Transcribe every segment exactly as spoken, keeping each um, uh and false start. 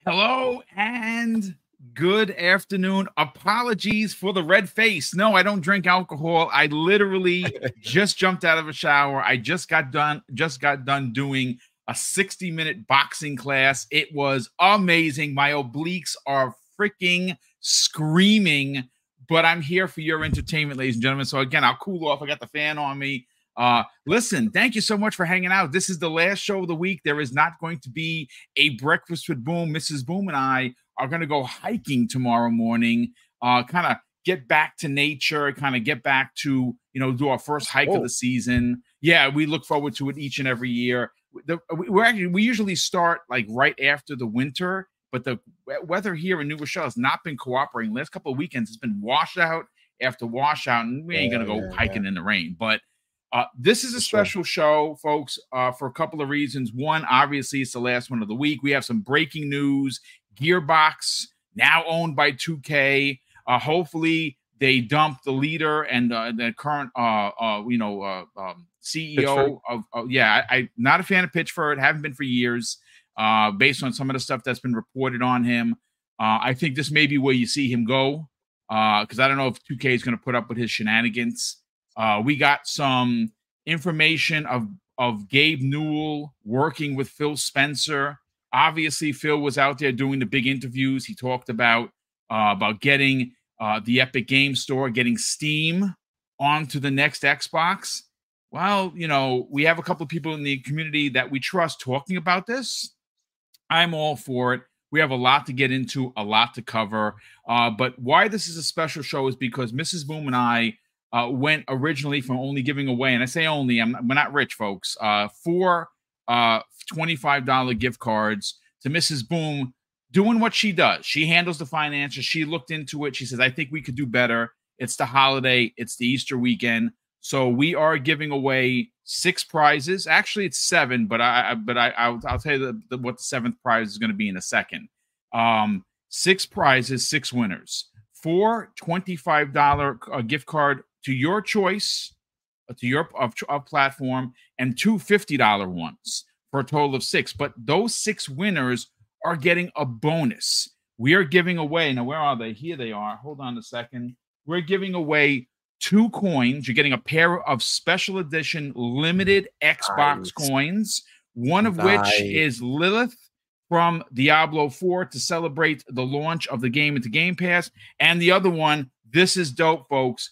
Hello and good afternoon. Apologies for the red face. No, I don't drink alcohol. I literally just jumped out of a shower. I just got done just got done doing a sixty minute boxing class. It was amazing. My obliques are freaking screaming, but I'm here for your entertainment, ladies and gentlemen. So again, I'll cool off. I got the fan on me. Uh, listen, thank you so much for hanging out. This is the last show of the week. There is not going to be a breakfast with Boom. Missus Boom and I are going to go hiking tomorrow morning, uh, kind of get back to nature, kind of get back to, you know, do our first hike oh. of the season. Yeah, we look forward to it each and every year. The, we're actually, we usually start like right after the winter, but the weather here in New Rochelle has not been cooperating. Last couple of weekends, it's been washout after washout, and we ain't going to go yeah, hiking yeah. in the rain, but Uh, this is a special show, folks, uh, for a couple of reasons. One, obviously, it's the last one of the week. We have some breaking news. Gearbox, now owned by two K. Uh, hopefully, they dump the leader and uh, the current, uh, uh, you know, uh, um, C E O of, of. Yeah, I, I'm not a fan of Pitchford. Haven't been for years. Uh, based on some of the stuff that's been reported on him, uh, I think this may be where you see him go. Because uh, I don't know if two K is going to put up with his shenanigans. Uh, we got some information of, of Gabe Newell working with Phil Spencer. Obviously, Phil was out there doing the big interviews. He talked about uh, about getting uh, the Epic Game Store, getting Steam onto the next Xbox. Well, you know, we have a couple of people in the community that we trust talking about this. I'm all for it. We have a lot to get into, a lot to cover. Uh, but why this is a special show is because Missus Boom and I Uh, went originally from only giving away, and I say only, I'm we're not rich, folks, uh, four uh, twenty-five dollar gift cards to Missus Boom, doing what she does. She handles the finances. She looked into it. She says, I think we could do better. It's the holiday. It's the Easter weekend. So we are giving away six prizes. Actually, it's seven, but I, but I, I'll, I'll tell you the, the, what the seventh prize is going to be in a second. Um, six prizes, six winners. Four twenty-five dollar uh, gift card to your choice, to your of, of platform, and two fifty dollar ones for a total of six. But those six winners are getting a bonus. We are giving away, now where are they? Here they are. Hold on a second. We're giving away two coins. You're getting a pair of special edition limited Xbox nice. coins, one of nice. which is Lilith from Diablo four to celebrate the launch of the game into Game Pass. And the other one, this is dope, folks,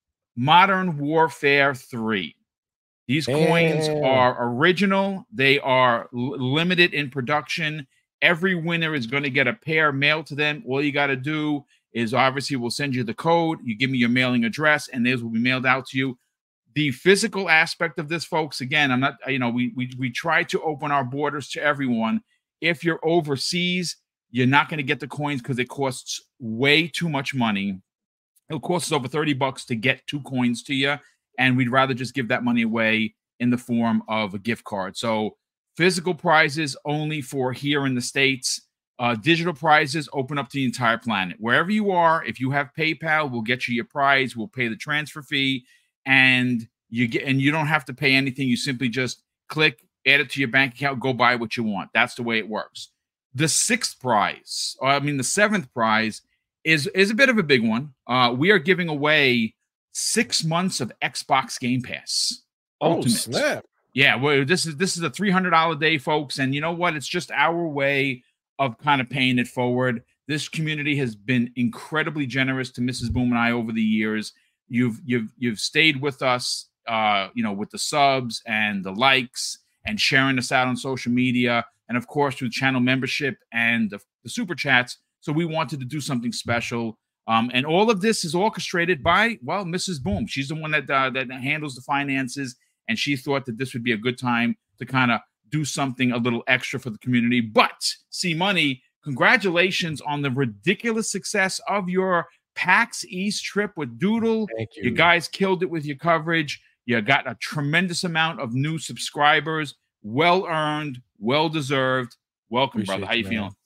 Modern Warfare three. These Damn. coins are original. They are l- limited in production. Every winner is going to get a pair mailed to them. All you got to do is obviously we'll send you the code. You give me your mailing address, and those will be mailed out to you. The physical aspect of this, folks, again, I'm not, you know, we we we try to open our borders to everyone. If you're overseas, you're not going to get the coins because it costs way too much money. It'll cost us over thirty bucks to get two coins to you, and we'd rather just give that money away in the form of a gift card. So physical prizes only for here in the States. Uh, digital prizes open up to the entire planet. Wherever you are, if you have PayPal, we'll get you your prize. We'll pay the transfer fee, and you get and you don't have to pay anything. You simply just click, add it to your bank account, go buy what you want. That's the way it works. The sixth prize, or I mean the seventh prize, is is a bit of a big one. Uh, we are giving away six months of Xbox Game Pass. Oh, Ultimate. snap. Yeah, well, this is this is a three hundred dollars day, folks. And you know what? It's just our way of kind of paying it forward. This community has been incredibly generous to Missus Boom and I over the years. You've you've you've stayed with us, uh, you know, with the subs and the likes and sharing us out on social media, and of course through channel membership and the, the super chats. So we wanted to do something special. Um, and all of this is orchestrated by, well, Missus Boom. She's the one that uh, that handles the finances, and she thought that this would be a good time to kind of do something a little extra for the community. But, C Money, congratulations on the ridiculous success of your PAX East trip with Doodle. Thank you. You guys killed it with your coverage. You got a tremendous amount of new subscribers. Well-earned, well-deserved. Welcome, Appreciate brother. How you you, feeling?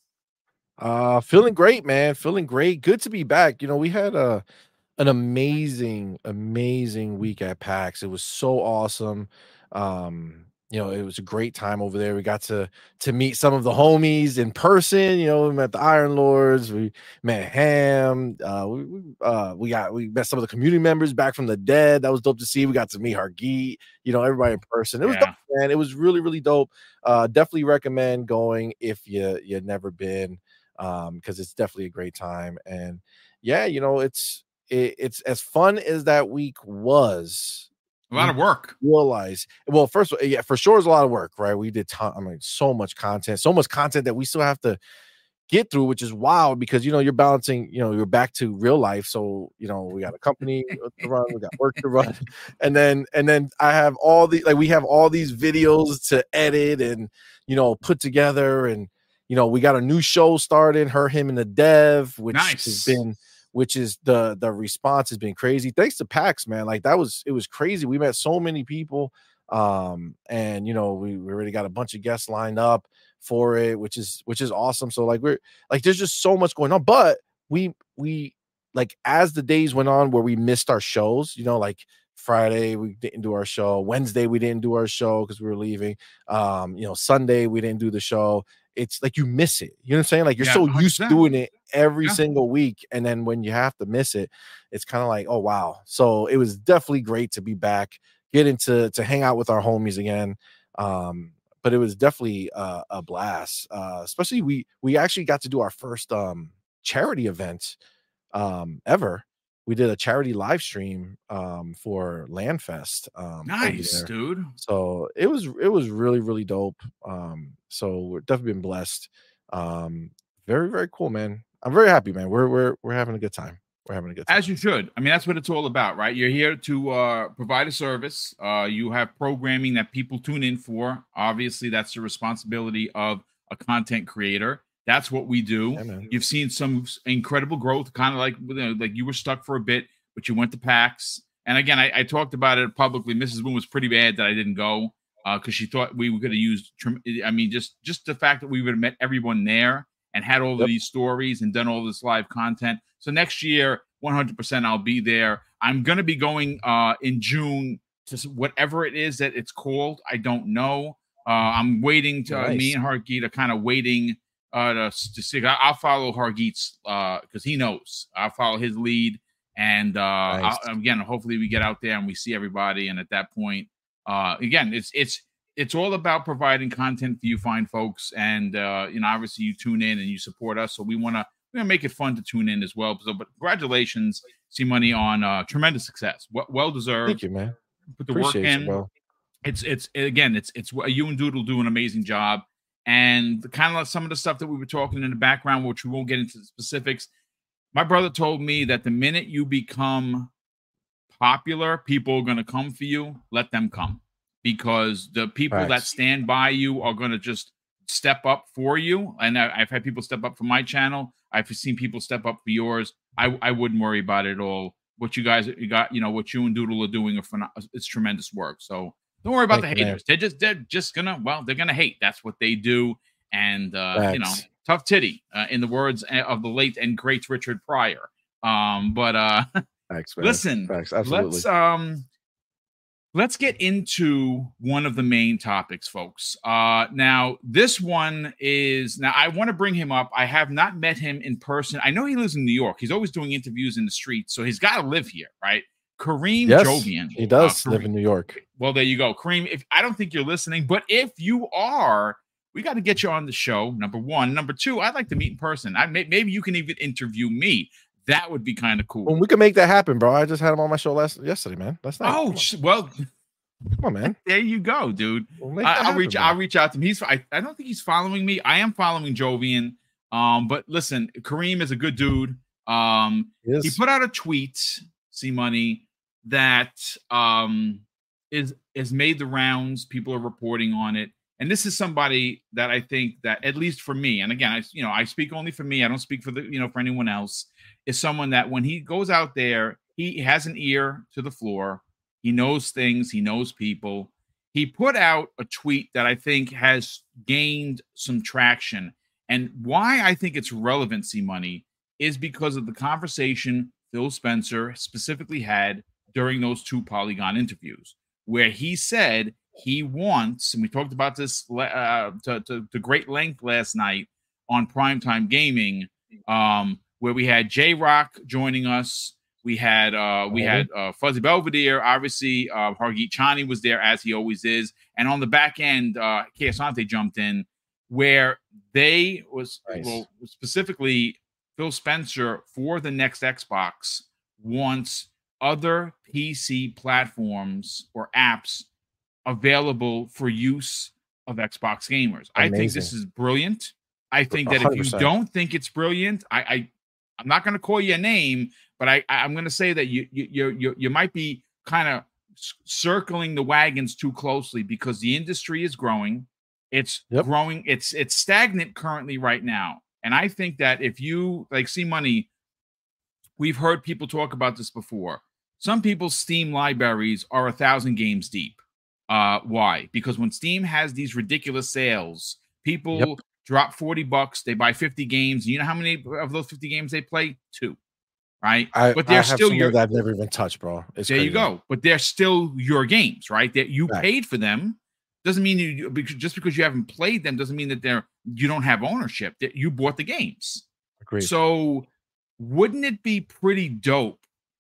Uh, feeling great, man. Feeling great. Good to be back. You know, we had a an amazing, amazing week at PAX. It was so awesome. Um, you know, it was a great time over there. We got to to meet some of the homies in person. You know, we met the Iron Lords, we met Ham. Uh, we we, uh, we got we met some of the community members back from the dead. That was dope to see. We got to meet Hargeet. You know, everybody in person. It was Yeah. dope, man. It was really really dope. Uh, definitely recommend going if you you've never been, um, because it's definitely a great time. And yeah, you know, it's it, it's as fun as that week was. A lot of work. Realize, well, first, yeah, for sure, it's a lot of work, right? We did, ton, I mean, so much content, so much content that we still have to get through, which is wild because you know you're balancing, you know, you're back to real life. So you know, we got a company to run, we got work to run, and then and then I have all the like we have all these videos to edit and you know put together, and you know we got a new show started, Her, Him, and the Dev, which Nice. has been. Which is the the response has been crazy. Thanks to PAX, man. Like that was it was crazy. We met so many people, um, and you know we, we already got a bunch of guests lined up for it, which is which is awesome. So like we're like there's just so much going on. But we we like as the days went on where we missed our shows, you know, like Friday we didn't do our show, Wednesday we didn't do our show because we were leaving. Um, you know, Sunday we didn't do the show. It's like you miss it. You know what I'm saying? Like you're Yeah, so one hundred used to percent. doing it every Yeah. single week, and then when you have to miss it, it's kind of like, oh wow. So it was definitely great to be back, get into to hang out with our homies again. Um, but it was definitely uh, a blast. Uh, especially we we actually got to do our first um charity event um ever. We did a charity live stream um for Landfest. Um, over Nice, there. dude. So it was it was really really dope. Um, so we're definitely been blessed. Um, very very cool, man. I'm very happy, man. We're we're we're having a good time. We're having a good time. As you should. I mean, that's what it's all about, right? You're here to uh, provide a service. Uh, you have programming that people tune in for. Obviously, that's the responsibility of a content creator. That's what we do. Yeah, man. You've seen some incredible growth, kind of like you know, like you were stuck for a bit, but you went to PAX. And again, I, I talked about it publicly. Missus Boone was pretty bad that I didn't go because uh, she thought we were going to use. I mean, just just the fact that we would have met everyone there and had all Yep. of these stories and done all this live content. So next year, one hundred percent, I'll be there. I'm going to be going uh, in June to whatever it is that it's called. I don't know. Uh, I'm waiting to uh, Nice. me and Hargeet are kind of waiting uh, to, to see. I, I'll follow Hargeet's because uh, he knows. I'll follow his lead. And uh, Nice. I'll, again, hopefully we get out there and we see everybody. And at that point, uh, again, it's it's it's all about providing content for you fine folks. And uh, you know, obviously you tune in and you support us. So we want to we're gonna make it fun to tune in as well. So, but congratulations, C Money, on uh, tremendous success. Well, well deserved. Thank you, man. Put the Appreciate work in. you, bro. It's it's again, it's it's you and Doodle do an amazing job. And the kind of like some of the stuff that we were talking in the background, which we won't get into the specifics. My brother told me that the minute you become popular, people are going to come for you. Let them come, because the people Facts. that stand by you are going to just step up for you. And I, I've had people step up for my channel. I've seen people step up for yours. I, I wouldn't worry about it at all. What you guys you got, you know, what you and Doodle are doing, are phen- it's tremendous work. So don't worry about Thank the you, haters. They're just they're just gonna well, they're gonna hate. That's what they do. And uh, you know. Facts. Tough titty, uh, in the words of the late and great Richard Pryor. Um, but uh, Facts, man. listen, Facts, absolutely. let's um, let's get into one of the main topics, folks. Uh, now this one is now I want to bring him up. I have not met him in person. I know he lives in New York. He's always doing interviews in the streets, so he's got to live here, right? Kareem Yes, Jovian. he does uh, live in New York. Well, there you go, Kareem. If I don't think you're listening, but if you are, we got to get you on the show. Number one. Number two, I'd like to meet in person. I may, maybe you can even interview me. That would be kind of cool. Well, we can make that happen, bro. I just had him on my show last yesterday, man. That's nice. Oh, Come on. sh- well, Come on, man. there you go, dude. We'll make I, that I'll happen, reach. man. I'll reach out to him. He's. I, I don't think he's following me. I am following Jovian. Um, but listen, Kareem is a good dude. Um, He is. he put out a tweet, C Money, that um is is made the rounds. People are reporting on it. And this is somebody that I think that, at least for me, and again, I you know I speak only for me. I don't speak for the you know for anyone else. Is someone that when he goes out there, he has an ear to the floor. He knows things. He knows people. He put out a tweet that I think has gained some traction, and why I think it's relevant, C Money, is because of the conversation Phil Spencer specifically had during those two Polygon interviews, where he said he wants, and we talked about this uh, to, to, to great length last night on Primetime Gaming, um, where we had J Rock joining us. We had uh, we had uh, Fuzzy Belvedere, obviously. Uh, Hargeet Chani was there, as he always is. And on the back end, uh, K S Ante jumped in, where they was nice. well, specifically Phil Spencer for the next Xbox wants other P C platforms or apps available for use of Xbox gamers. Amazing. I think this is brilliant. I think that one hundred percent. If you don't think it's brilliant, I, I I'm not going to call you a name, but I I'm going to say that you you you you might be kind of circling the wagons too closely, because the industry is growing. It's yep. growing. It's it's stagnant currently right now. And I think that if you like see money, we've heard people talk about this before. Some people's Steam libraries are a thousand games deep. Uh, why? Because when Steam has these ridiculous sales, people yep. drop forty bucks, they buy fifty games. You know how many of those fifty games they play? Two. Right? I, but they're I have still your that I've never even touched, bro. It's there crazy. You go. But they're still your games, right? That you right. paid for them. Doesn't mean you because just because you haven't played them doesn't mean that they're you don't have ownership. That you bought the games. Agreed. So wouldn't it be pretty dope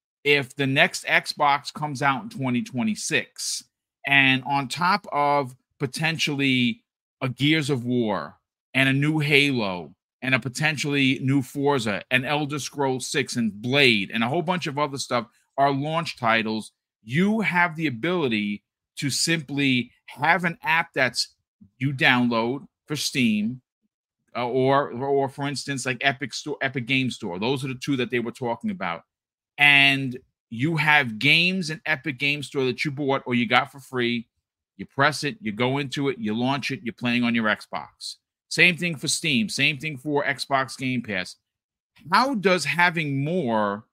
if the next Xbox comes out in twenty twenty-six, and on top of potentially a Gears of War and a new Halo and a potentially new Forza and Elder Scrolls six and Blade and a whole bunch of other stuff are launch titles, you have the ability to simply have an app that's you download for Steam, uh, or or for instance like Epic Store, Epic Game Store. Those are the two that they were talking about, and you have games in Epic Game Store that you bought or you got for free. You press it, you go into it, you launch it, you're playing on your Xbox. Same thing for Steam. Same thing for Xbox Game Pass. How does having more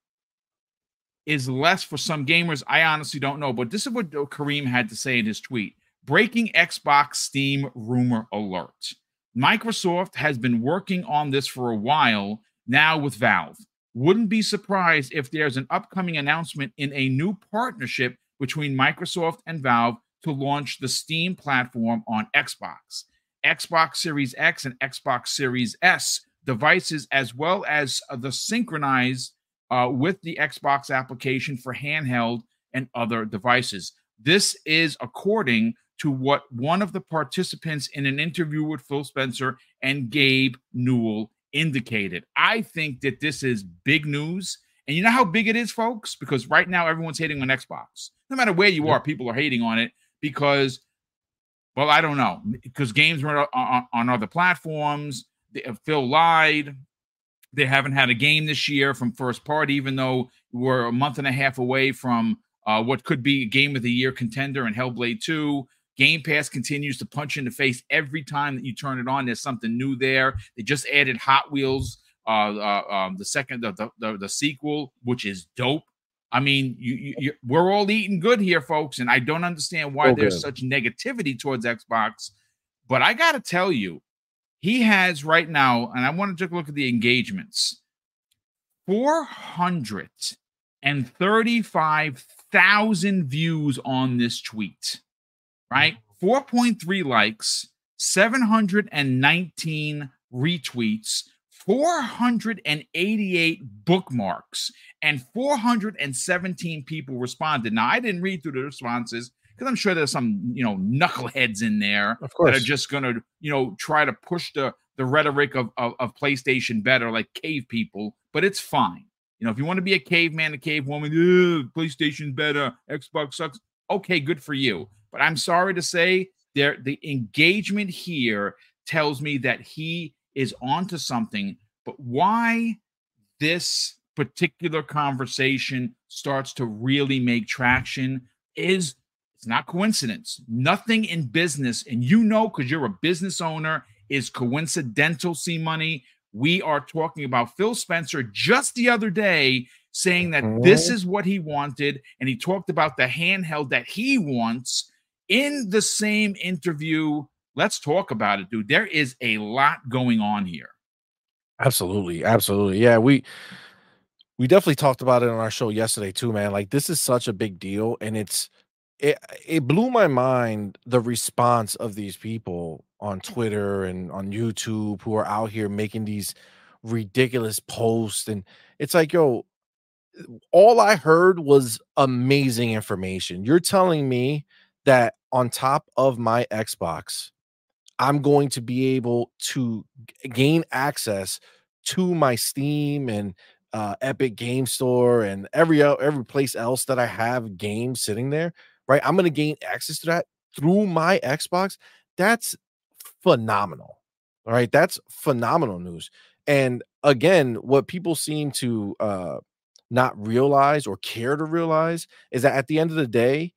is less for some gamers? I honestly don't know, but this is what Kareem had to say in his tweet. Breaking Xbox Steam rumor alert. Microsoft has been working on this for a while now with Valve. Wouldn't be surprised if there's an upcoming announcement in a new partnership between Microsoft and Valve to launch the Steam platform on Xbox, Xbox Series X and Xbox Series S devices, as well as uh, the synchronize uh, with the Xbox application for handheld and other devices. This is according to what one of the participants in an interview with Phil Spencer and Gabe Newell indicated. I think that this is big news. And you know how big it is, folks? Because right now everyone's hating on Xbox. No matter where you are, people are hating on it because, well, I don't know, because games are on, on other platforms. Phil lied. They haven't had a game this year from first party, even though we're a month and a half away from uh, what could be a game of the year contender in Hellblade two. Game Pass continues to punch in the face every time that you turn it on. There's something new there. They just added Hot Wheels, uh, uh, um, the second, the, the, the, the sequel, which is dope. I mean, you, you, you, we're all eating good here, folks, and I don't understand why Okay. there's such negativity towards Xbox. But I got to tell you, he has right now, and I want to take a look at the engagements, four hundred thirty-five thousand views on this tweet, right? four point three likes, seven hundred nineteen retweets, four hundred eighty-eight bookmarks, and four hundred seventeen people responded. Now, I didn't read through the responses because I'm sure there's some, you know, knuckleheads in there Of course. that are just going to, you know, try to push the, the rhetoric of, of, of PlayStation better, like cave people, but it's fine. You know, if you want to be a caveman, a cavewoman, PlayStation better, Xbox sucks. Okay, good for you. But I'm sorry to say, there the engagement here tells me that he is onto something. But why this particular conversation starts to really make traction is it's not coincidence. Nothing in business, and you know, because you're a business owner, is coincidental, C Money. We are talking about Phil Spencer just the other day saying that Mhm. this is what he wanted, and he talked about the handheld that he wants in the same interview. Let's talk about it, dude. There is a lot going on here. Absolutely, absolutely. Yeah, we we definitely talked about it on our show yesterday too, man. Like this is such a big deal, and it's it it blew my mind, the response of these people on Twitter and on YouTube who are out here making these ridiculous posts. And it's like, yo, all I heard was amazing information. You're telling me that on top of my Xbox, I'm going to be able to g- gain access to my Steam and uh, Epic Game Store and every o- every place else that I have games sitting there, right? I'm going to gain access to that through my Xbox. That's phenomenal. All right, that's phenomenal news. And again, what people seem to uh, not realize or care to realize is that at the end of the day,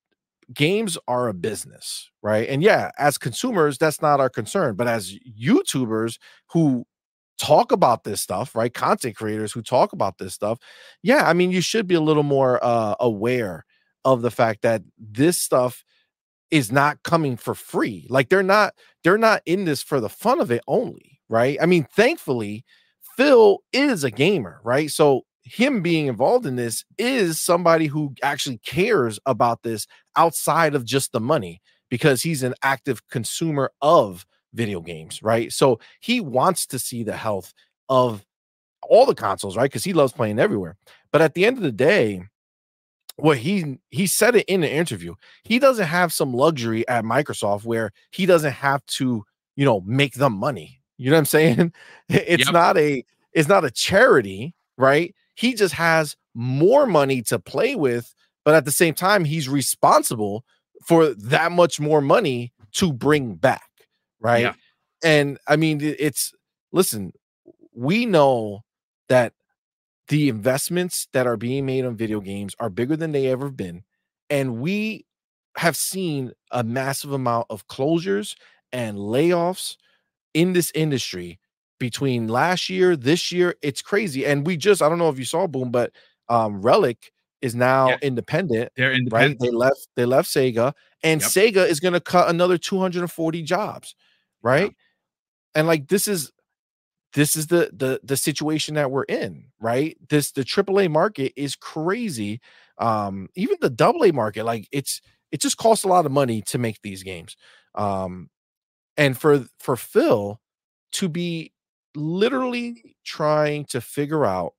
games are a business, right? And yeah, as consumers, that's not our concern. But as YouTubers who talk about this stuff, right? Content creators who talk about this stuff, yeah, I mean, you should be a little more uh, aware of the fact that this stuff is not coming for free. Like they're not they're not in this for the fun of it only, right? I mean, thankfully, Phil is a gamer, right? So him being involved in this is somebody who actually cares about this outside of just the money because he's an active consumer of video games, right? So he wants to see the health of all the consoles, right? Because he loves playing everywhere. But at the end of the day, well, he he said it in the interview. He doesn't have some luxury at Microsoft where he doesn't have to, you know, make them money. You know what I'm saying? It's Yep. not a it's not a charity, right? He just has more money to play with, but at the same time, he's responsible for that much more money to bring back, Yeah. right? And I mean, it- it's listen, we know that the investments that are being made on video games are bigger than they ever been. And we have seen a massive amount of closures and layoffs in this industry between last year, this year. It's crazy. And we just, I don't know if you saw Boom, but um Relic is now Yeah. independent, They're right? independent. They left, they left Sega, and Yep. Sega is going to cut another two hundred forty jobs, Yeah. right? And like this is this is the the the situation that we're in, right? This the triple A market is crazy. Um, even the double A market, like it's it just costs a lot of money to make these games. Um, and for for Phil to be literally trying to figure out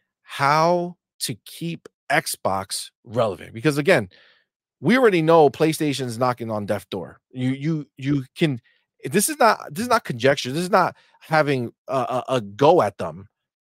how to keep Xbox relevant, because again, we already know PlayStation's knocking on death door. You you you can this is not this is not conjecture. This is not having a, a, a go at them.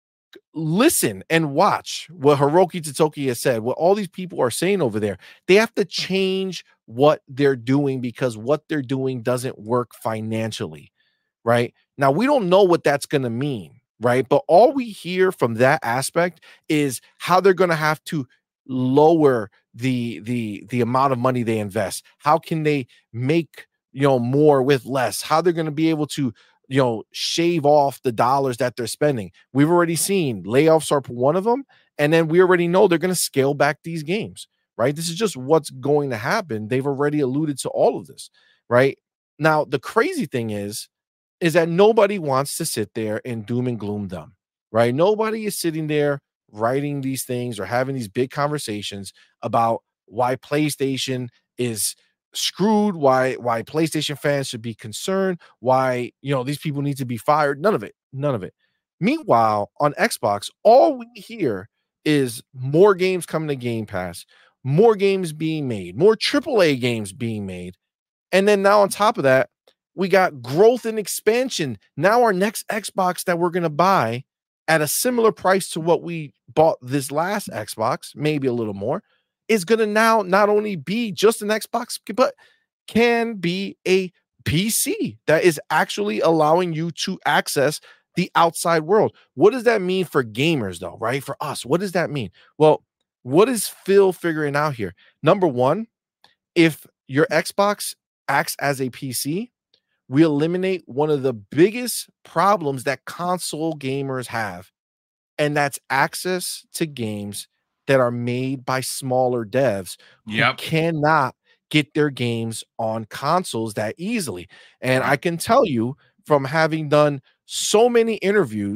Listen and watch what Hiroki Totoki has said, what all these people are saying over there. They have to change what they're doing because what they're doing doesn't work financially, right? Now, we don't know what that's going to mean, right? But all we hear from that aspect is how they're going to have to lower the the the amount of money they invest. How can they make, you know, more with less? How they're going to be able to, you know, shave off the dollars that they're spending. We've already seen layoffs are one of them, and then we already know they're going to scale back these games, right? This is just what's going to happen. They've already alluded to all of this, right? Now, the crazy thing is is that nobody wants to sit there and doom and gloom them, right? Nobody is sitting there writing these things or having these big conversations about why PlayStation is screwed, why why PlayStation fans should be concerned, why, you know, these people need to be fired. None of it. None of it. Meanwhile, on Xbox, all we hear is more games coming to Game Pass, more games being made, more triple A games being made. And then now on top of that, we got growth and expansion. Now our next Xbox that we're going to buy at a similar price to what we bought this last Xbox, maybe a little more, is going to now not only be just an Xbox, but can be a P C that is actually allowing you to access the outside world. What does that mean for gamers, though, right? For us, what does that mean? Well, what is Phil figuring out here? Number one, if your Xbox acts as a P C, we eliminate one of the biggest problems that console gamers have, and that's access to games that are made by smaller devs who Yep. cannot get their games on consoles that easily. And I Right. can tell you from having done so many interviews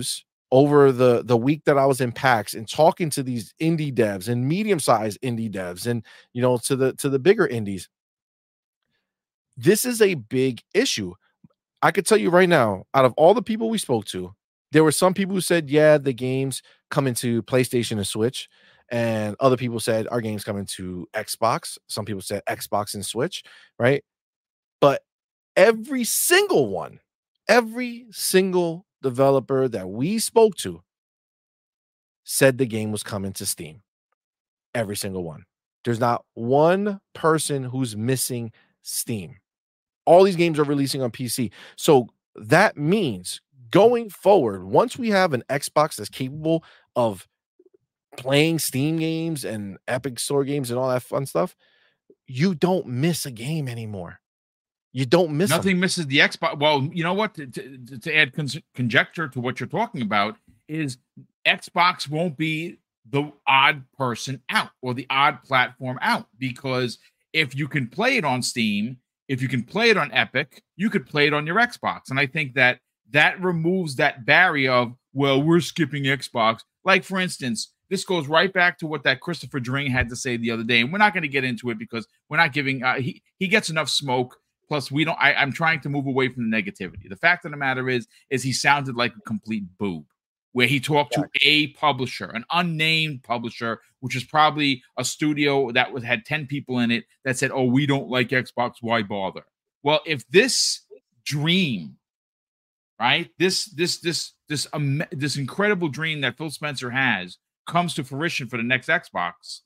over the the week that I was in PAX and talking to these indie devs and medium-sized indie devs and, you know, to the to the bigger indies. This is a big issue. I could tell you right now, out of all the people we spoke to, there were some people who said, yeah, the games come into PlayStation and Switch. And other people said our games come into Xbox. Some people said Xbox and Switch, right? But every single one, every single developer that we spoke to said the game was coming to Steam. Every single one. There's not one person who's missing Steam. All these games are releasing on P C. So that means going forward, once we have an Xbox that's capable of playing Steam games and Epic Store games and all that fun stuff, you don't miss a game anymore. You don't miss Nothing them. misses the Xbox. Well, you know what? To, to, to add con conjecture to what you're talking about is Xbox won't be the odd person out or the odd platform out, because if you can play it on Steam, if you can play it on Epic, you could play it on your Xbox. And I think that that removes that barrier of, well, we're skipping Xbox. Like, for instance, this goes right back to what that Christopher Dring had to say the other day. And we're not going to get into it because we're not giving, uh, he, he gets enough smoke. Plus, we don't, I, I'm trying to move away from the negativity. The fact of the matter is, is he sounded like a complete boob, where he talked to a publisher, an unnamed publisher, which is probably a studio that was, had ten people in it that said, oh, we don't like Xbox, why bother? Well, if this dream, right, this, this, this, this, um, this incredible dream that Phil Spencer has comes to fruition for the next Xbox,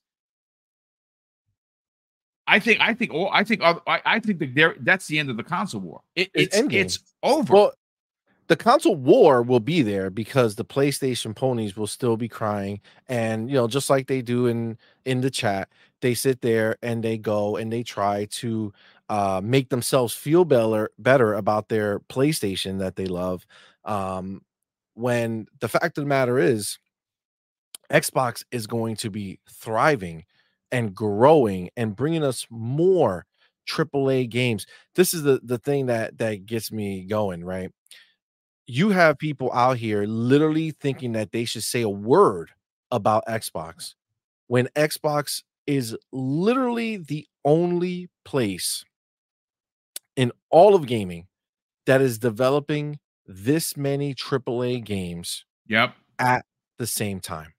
I think, I think, oh, I think, I, I think that there, that's the end of the console war. It, it's, it's, it's over. Well, the console war will be there because the PlayStation ponies will still be crying, and you know, just like they do in in the chat, they sit there and they go and they try to uh, make themselves feel better better about their PlayStation that they love. Um, when the fact of the matter is, Xbox is going to be thriving and growing and bringing us more triple A games. This is the the thing that that gets me going, right? You have people out here literally thinking that they should say a word about Xbox when Xbox is literally the only place in all of gaming that is developing this many triple A games yep. at the same time.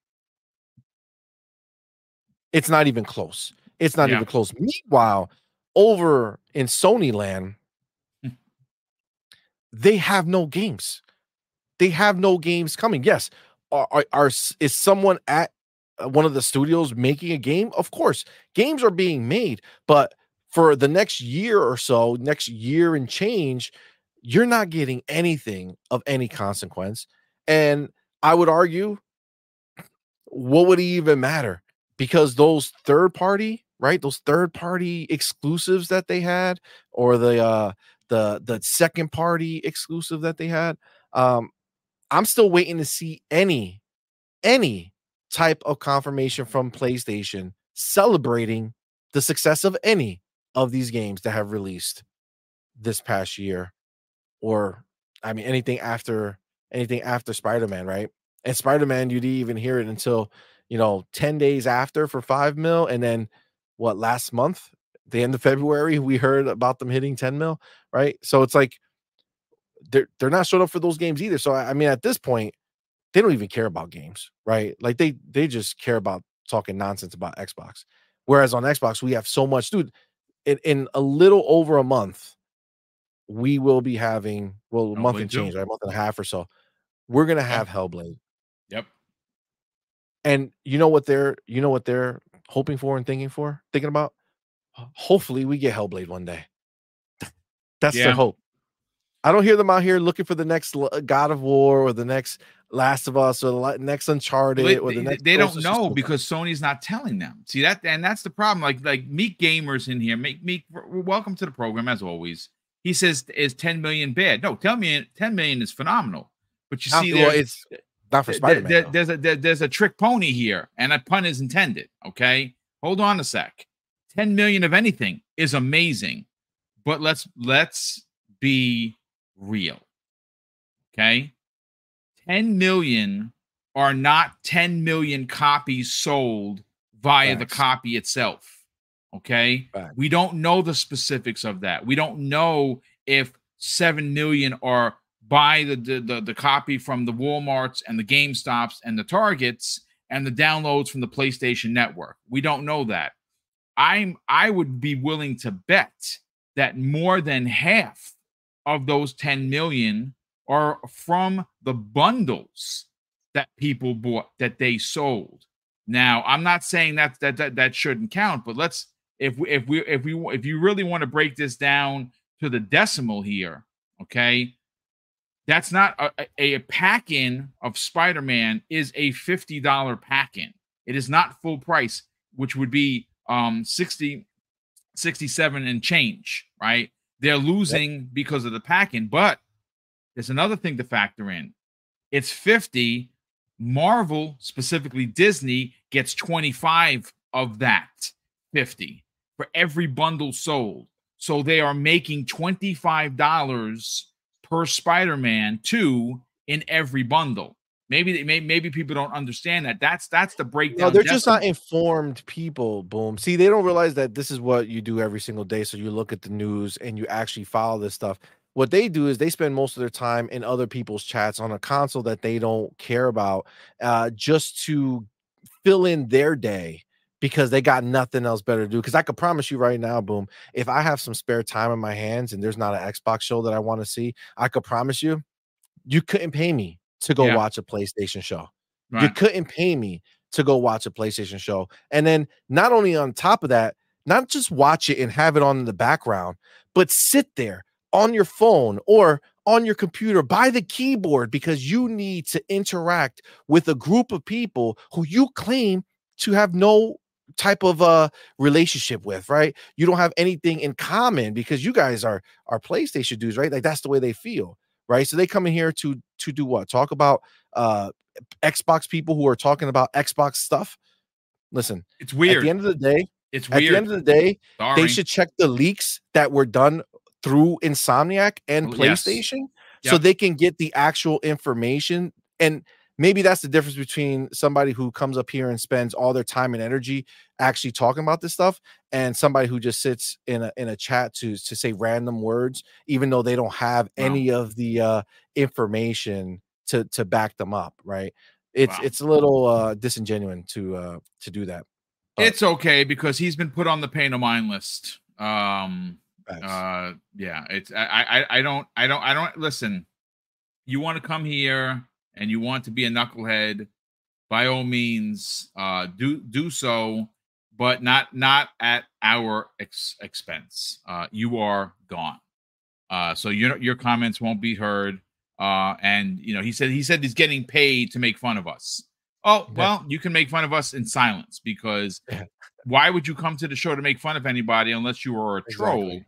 It's not even close. It's not yeah. even close. Meanwhile, over in Sony land, they have no games. They have no games coming. Yes. Are, are, are is someone at one of the studios making a game? Of course. Games are being made, but for the next year or so, next year and change, you're not getting anything of any consequence. And I would argue, what would it even matter? Because those third party, right? Those third party exclusives that they had, or the uh the the second party exclusive that they had, um, I'm still waiting to see any any type of confirmation from PlayStation celebrating the success of any of these games that have released this past year, or I mean anything after anything after Spider-Man, right? And Spider-Man, you didn't even hear it until, you know, ten days after for five mil. And then what, last month, the end of February, we heard about them hitting ten mil, right? So it's like they're they're not showing up for those games either. So I mean, at this point, they don't even care about games, right? Like they they just care about talking nonsense about Xbox. Whereas on Xbox, we have so much, dude. In, in a little over a month, we will be having, well, a month and change, right? A month and a half or so. We're gonna have yeah. Hellblade. Yep. And you know what they're you know what they're hoping for and thinking for, thinking about? Hopefully we get Hellblade one day. That's yeah. their hope. I don't hear them out here looking for the next God of War or the next Last of Us or the next Uncharted. They, or the next they don't know because Sony's not telling them. See that, and that's the problem. Like like Meek Gamers in here. Meek Meek, welcome to the program as always. He says, "Is ten million bad?" No, tell me ten million is phenomenal. But you not, see, well, it's not for Spider-Man. There, there, there's a there, there's a trick pony here, and a pun is intended. Okay, hold on a sec. ten million of anything is amazing, but let's let's be real. Okay, ten million are not ten million copies sold via Facts. The copy itself. Okay. Facts. We don't know the specifics of that. We don't know if seven million are buy the, the, the, the copy from the Walmarts and the GameStops and the Targets and the downloads from the PlayStation Network. We don't know that. I'm, I would be willing to bet that more than half of those ten million are from the bundles that people bought, that they sold. Now, I'm not saying that that that, that shouldn't count, but let's if we if we if we if you really want to break this down to the decimal here, okay? That's not a, a, a pack-in of Spider-Man is a fifty dollars pack-in. It is not full price, which would be um sixty, sixty-seven and change, right? They're losing yep. because of the pack-in, but there's another thing to factor in. It's fifty. Marvel, specifically Disney, gets twenty-five of that fifty for every bundle sold. So they are making twenty-five dollars per Spider-Man two in every bundle. Maybe they may, maybe people don't understand that. That's that's the breakdown. No, they're just not informed people. Boom. See, they don't realize that this is what you do every single day. So you look at the news and you actually follow this stuff. What they do is they spend most of their time in other people's chats on a console that they don't care about, uh, just to fill in their day because they got nothing else better to do. Because I could promise you right now, Boom, if I have some spare time in my hands and there's not an Xbox show that I want to see, I could promise you, you couldn't pay me to go yeah. watch a PlayStation show. Right. You couldn't pay me to go watch a PlayStation show. And then not only on top of that, not just watch it and have it on in the background, but sit there on your phone or on your computer by the keyboard because you need to interact with a group of people who you claim to have no type of uh relationship with, right? You don't have anything in common because you guys are are PlayStation dudes, right? Like that's the way they feel, right? So they come in here to to do what? Talk about uh Xbox people who are talking about Xbox stuff. Listen, it's weird. At the end of the day, it's weird. At the end of the day, Sorry. They should check the leaks that were done through Insomniac and PlayStation, yes. yep. so they can get the actual information. And maybe that's the difference between somebody who comes up here and spends all their time and energy actually talking about this stuff and somebody who just sits in a in a chat to to say random words, even though they don't have wow. any of the uh, information to to back them up. Right? It's wow. it's a little uh, disingenuous to uh, to do that. But it's okay because he's been put on the pay no mind list. Um, Uh, yeah, it's I, I I don't I don't I don't listen. You want to come here and you want to be a knucklehead, by all means, uh, do do so, but not not at our ex- expense. Uh, you are gone. Uh, so your your comments won't be heard. Uh, and you know he said he said he's getting paid to make fun of us. Oh well, you can make fun of us in silence because why would you come to the show to make fun of anybody unless you are a troll? Exactly.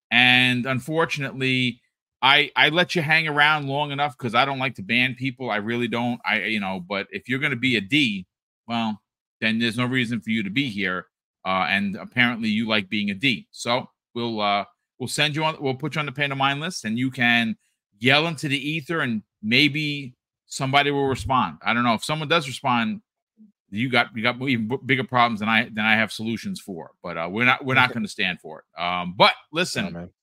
And unfortunately, I I let you hang around long enough because I don't like to ban people. I really don't. I you know, but if you're going to be a D, well, then there's no reason for you to be here. Uh, and apparently, you like being a D. So we'll uh, we'll send you on. We'll put you on the pay no mind list, and you can yell into the ether, and maybe somebody will respond. I don't know if someone does respond. You got you got even bigger problems than I than I have solutions for, but uh, we're not we're not going to stand for it. Um, but listen, oh,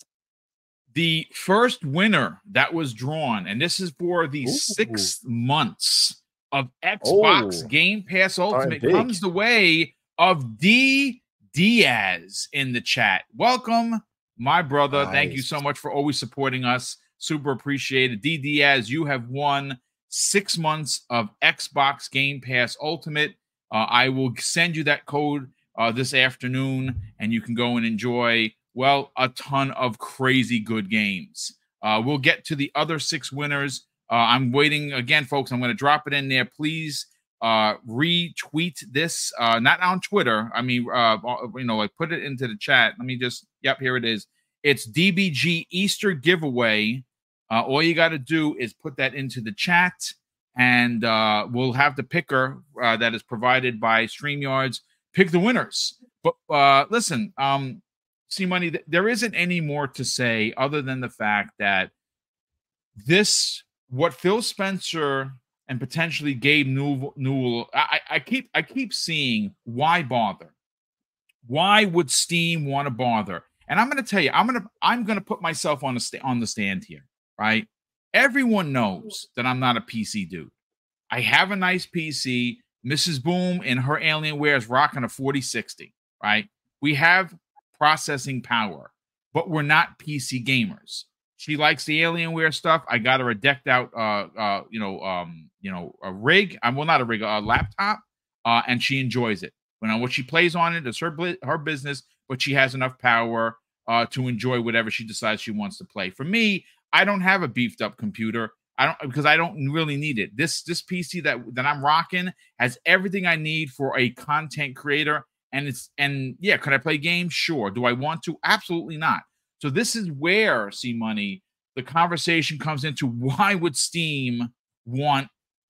the first winner that was drawn, and this is for the Ooh. six months of Xbox oh. Game Pass Ultimate, comes the way of D Diaz in the chat. Welcome, my brother. Nice. Thank you so much for always supporting us. Super appreciated. D Diaz, you have won six months of Xbox Game Pass Ultimate. Uh, I will send you that code uh, this afternoon, and you can go and enjoy, well, a ton of crazy good games. Uh, we'll get to the other six winners. Uh, I'm waiting again, folks. I'm going to drop it in there. Please uh, retweet this, uh, not on Twitter. I mean, uh, you know, like put it into the chat. Let me just, yep, here it is. It's D B G Easter giveaway. Uh, all you got to do is put that into the chat, and uh, we'll have the picker uh, that is provided by StreamYards pick the winners. But uh, listen, um, C Money, th- there isn't any more to say other than the fact that this what Phil Spencer and potentially Gabe Newell, Newell I, I keep I keep seeing why bother? Why would Steam want to bother? And I'm going to tell you, I'm going to I'm going to put myself on the sta- on the stand here, right? Everyone knows that I'm not a P C dude. I have a nice P C. Missus Boom in her Alienware is rocking a forty sixty, right? We have processing power, but we're not P C gamers. She likes the Alienware stuff. I got her a decked out, uh, uh, you know, um, you know, a rig. I'm well, not a rig, a laptop, uh, and she enjoys it. When what she plays on it is her her business, but she has enough power uh, to enjoy whatever she decides she wants to play. For me, I don't have a beefed up computer. I don't because I don't really need it. This this P C that that I'm rocking has everything I need for a content creator. And it's and yeah, could I play games? Sure. Do I want to? Absolutely not. So this is where, C Money, the conversation comes into why would Steam want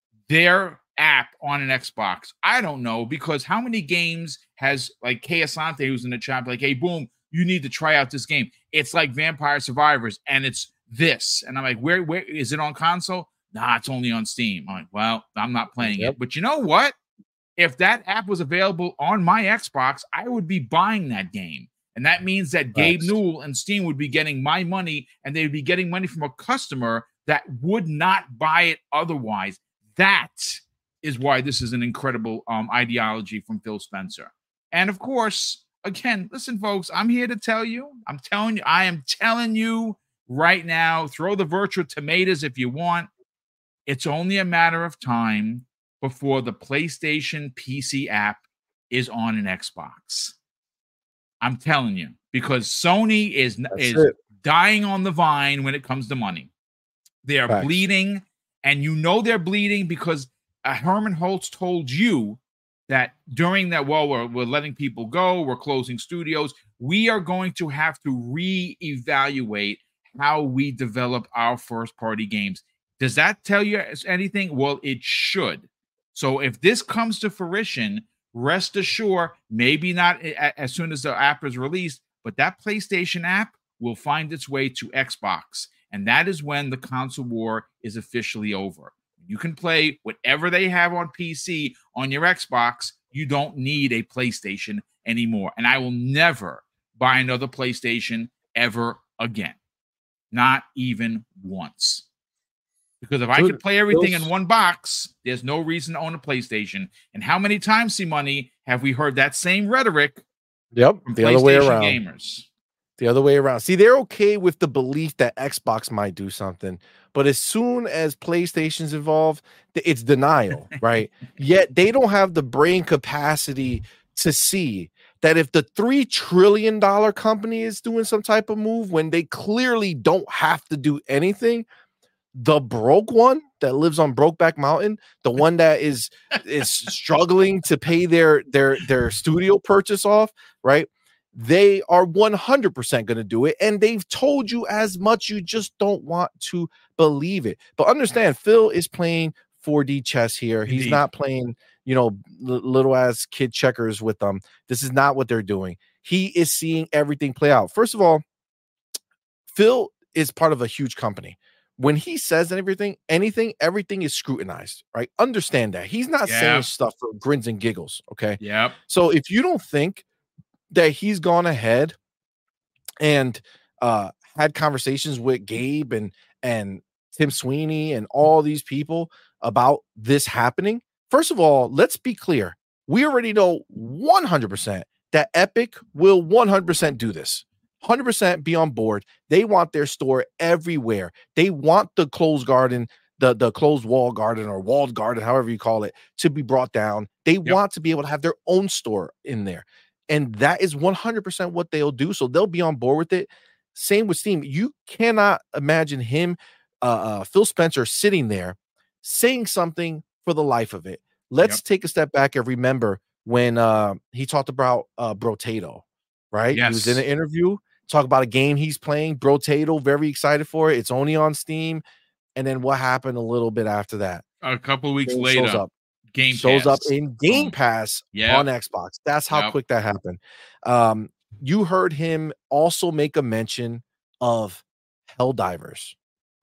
their app on an Xbox? I don't know, because how many games has like Kay Asante, who's in the chat, like, hey, Boom, you need to try out this game. It's like Vampire Survivors, and it's this. And I'm like, where, where is it on console? Nah, it's only on Steam. I'm like, well, I'm not playing Yep. it. But you know what? If that app was available on my Xbox, I would be buying that game. And that means that Gabe Newell and Steam would be getting my money, and they'd be getting money from a customer that would not buy it otherwise. That is why this is an incredible um, ideology from Phil Spencer. And of course, again, listen, folks, I'm here to tell you, I'm telling you, I am telling you right now, throw the virtual tomatoes if you want. It's only a matter of time before the PlayStation P C app is on an Xbox. I'm telling you, because Sony is, That's is it. dying on the vine when it comes to money. They are Facts. bleeding, and you know they're bleeding because uh, Herman Holtz told you that during that, well, we're, we're letting people go, we're closing studios, we are going to have to reevaluate how we develop our first-party games. Does that tell you anything? Well, it should. So if this comes to fruition, rest assured, maybe not as soon as the app is released, but that PlayStation app will find its way to Xbox. And that is when the console war is officially over. You can play whatever they have on P C on your Xbox. You don't need a PlayStation anymore. And I will never buy another PlayStation ever again. Not even once. Because if I could play everything in one box, there's no reason to own a PlayStation. And how many times, C Money, have we heard that same rhetoric? Yep, from the other way PlayStation around. Gamers. The other way around. See, they're okay with the belief that Xbox might do something, but as soon as PlayStation's involved, it's denial, right? Yet they don't have the brain capacity to see that if the three trillion dollar company is doing some type of move when they clearly don't have to do anything, the broke one that lives on Brokeback Mountain, the one that is is struggling to pay their their their studio purchase off, right? They are one hundred percent going to do it, and they've told you as much. You just don't want to believe it. But understand, Phil is playing four D chess here. He's Indeed. not playing, you know, little ass kid checkers with them. This is not what they're doing. He is seeing everything play out. First of all, Phil is part of a huge company. When he says everything, anything, everything is scrutinized, right? Understand that. He's not Yep. saying stuff for grins and giggles, okay? Yep. So if you don't think that he's gone ahead and uh, had conversations with Gabe and and Tim Sweeney and all these people about this happening, first of all, let's be clear. We already know one hundred percent that Epic will one hundred percent do this. one hundred percent be on board. They want their store everywhere. They want the closed garden, the, the closed wall garden or walled garden, however you call it, to be brought down. They Yep. want to be able to have their own store in there. And that is one hundred percent what they'll do. So they'll be on board with it. Same with Steam. You cannot imagine him, uh, uh, Phil Spencer, sitting there saying something for the life of it. Let's Yep. take a step back and remember when uh, he talked about uh, Brotato, right? He was in Yes. an interview, talk about a game he's playing, Brotato, very excited for it. It's only on Steam. And then what happened a little bit after that? A couple of weeks Game later, shows up. Game shows up Pass. in Game Boom. Pass Yep. on Xbox. That's how Yep. quick that happened. Um, you heard him also make a mention of Helldivers.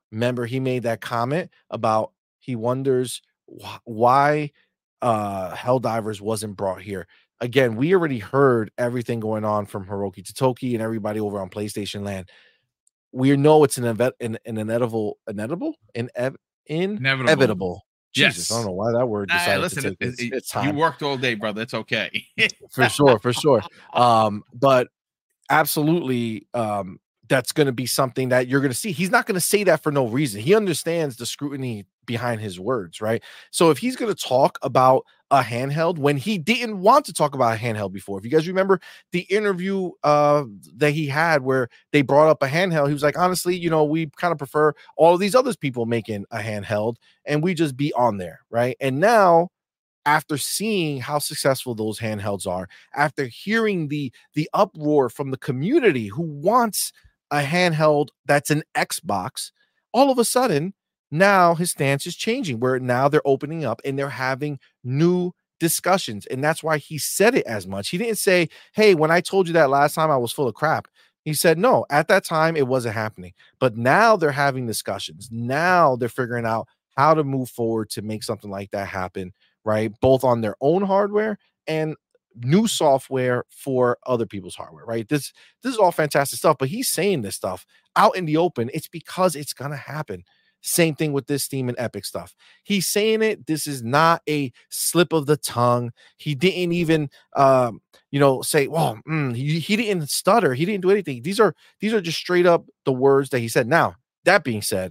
Remember, he made that comment about he wonders wh why uh, Helldivers wasn't brought here. Again, we already heard everything going on from Hiroki Totoki and everybody over on PlayStation Land. We know it's an event, an, an inevitable, inevitable, inev Inevitable. inevitable. Jesus, Yes. I don't know why that word Uh, decided listen, to take it, its, it, its you time. worked all day, brother. It's okay. For sure, for sure. Um, but absolutely, um, that's going to be something that you're going to see. He's not going to say that for no reason. He understands the scrutiny behind his words, right? So if he's going to talk about a handheld when he didn't want to talk about a handheld before, if you guys remember the interview uh, that he had where they brought up a handheld, he was like, honestly, you know, we kind of prefer all of these other people making a handheld and we just be on there, right? And now, after seeing how successful those handhelds are, after hearing the the uproar from the community who wants a handheld that's an Xbox, all of a sudden now his stance is changing, where now they're opening up and they're having new discussions. And that's why he said it as much. He didn't say, hey, when I told you that last time, I was full of crap. He said, no, at that time it wasn't happening. But now they're having discussions. Now they're figuring out how to move forward to make something like that happen, right? Both on their own hardware and new software for other people's hardware, right? This this is all fantastic stuff, but he's saying this stuff out in the open. It's because it's gonna happen. Same thing with this Steam and Epic stuff. He's saying it. This is not a slip of the tongue. He didn't even, um, you know, say, "Well, mm, he, he didn't stutter. He didn't do anything." These are these are just straight up the words that he said. Now, that being said,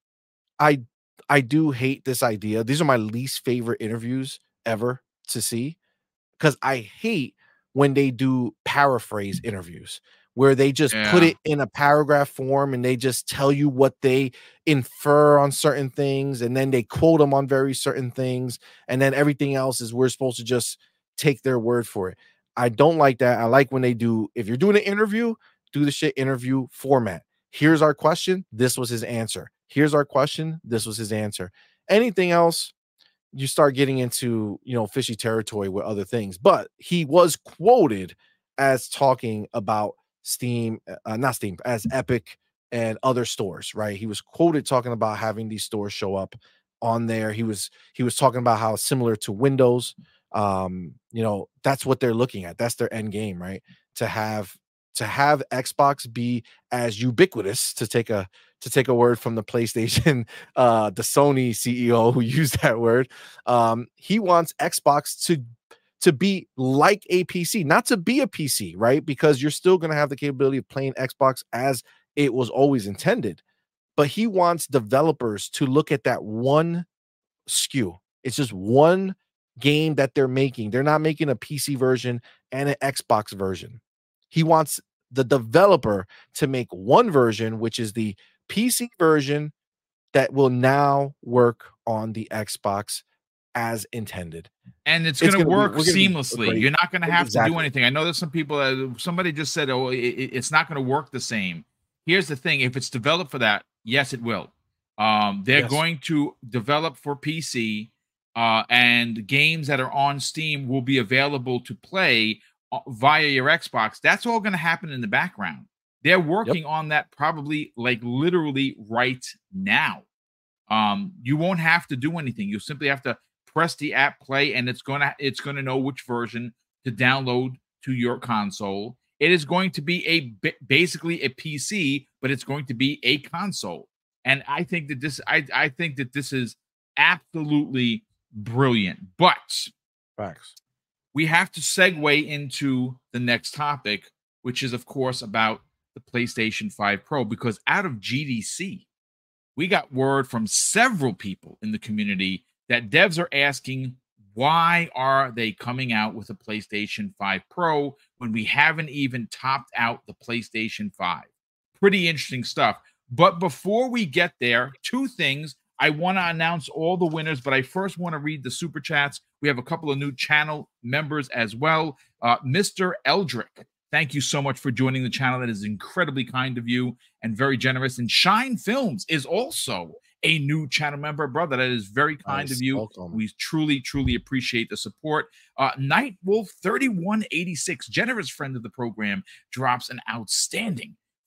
I I do hate this idea. These are my least favorite interviews ever to see, because I hate when they do paraphrase interviews where they just yeah. put it in a paragraph form and they just tell you what they infer on certain things and then they quote them on very certain things, and then everything else is we're supposed to just take their word for it. I don't like that. I like when they do, if you're doing an interview, do the shit interview format. Here's our question. This was his answer. Here's our question. This was his answer. Anything else, you start getting into, you know, fishy territory with other things. But he was quoted as talking about Steam, uh, not Steam, as Epic and other stores, right? He was quoted talking about having these stores show up on there. He was he was talking about how similar to Windows, um, you know, that's what they're looking at. That's their end game, right? To have to have Xbox be as ubiquitous, to take a to take a word from the PlayStation, uh, the Sony C E O who used that word. Um, he wants Xbox to to be like a P C, not to be a P C, right? Because you're still going to have the capability of playing Xbox as it was always intended. But he wants developers to look at that one S K U. It's just one game that they're making. They're not making a P C version and an Xbox version. He wants the developer to make one version, which is the P C version that will now work on the Xbox as intended. And it's, it's going to work be, seamlessly. You're not going to have exactly. to do anything. I know there's some people that somebody just said, oh, it, it's not going to work the same. Here's the thing. If it's developed for that, yes, it will. Um, they're yes. going to develop for P C, uh, and games that are on Steam will be available to play via your Xbox. That's all going to happen in the background. They're working yep. on that probably like literally right now. Um, you won't have to do anything. You'll simply have to press the app play, and it's gonna it's gonna know which version to download to your console. It is going to be a basically a P C, but it's going to be a console. And I think that this I I think that this is absolutely brilliant. But facts. We have to segue into the next topic, which is, of course, about the PlayStation five Pro, because out of G D C, we got word from several people in the community that devs are asking, why are they coming out with a PlayStation five Pro when we haven't even topped out the PlayStation five? Pretty interesting stuff. But before we get there, two things. I want to announce all the winners, but I first want to read the super chats. We have a couple of new channel members as well. Uh, Mister Eldrick, thank you so much for joining the channel. That is incredibly kind of you and very generous. And Shine Films is also a new channel member, brother. That is very kind nice. of you. Welcome. We truly, truly appreciate the support. Uh, Nightwolf thirty-one eighty-six, generous friend of the program, drops an outstanding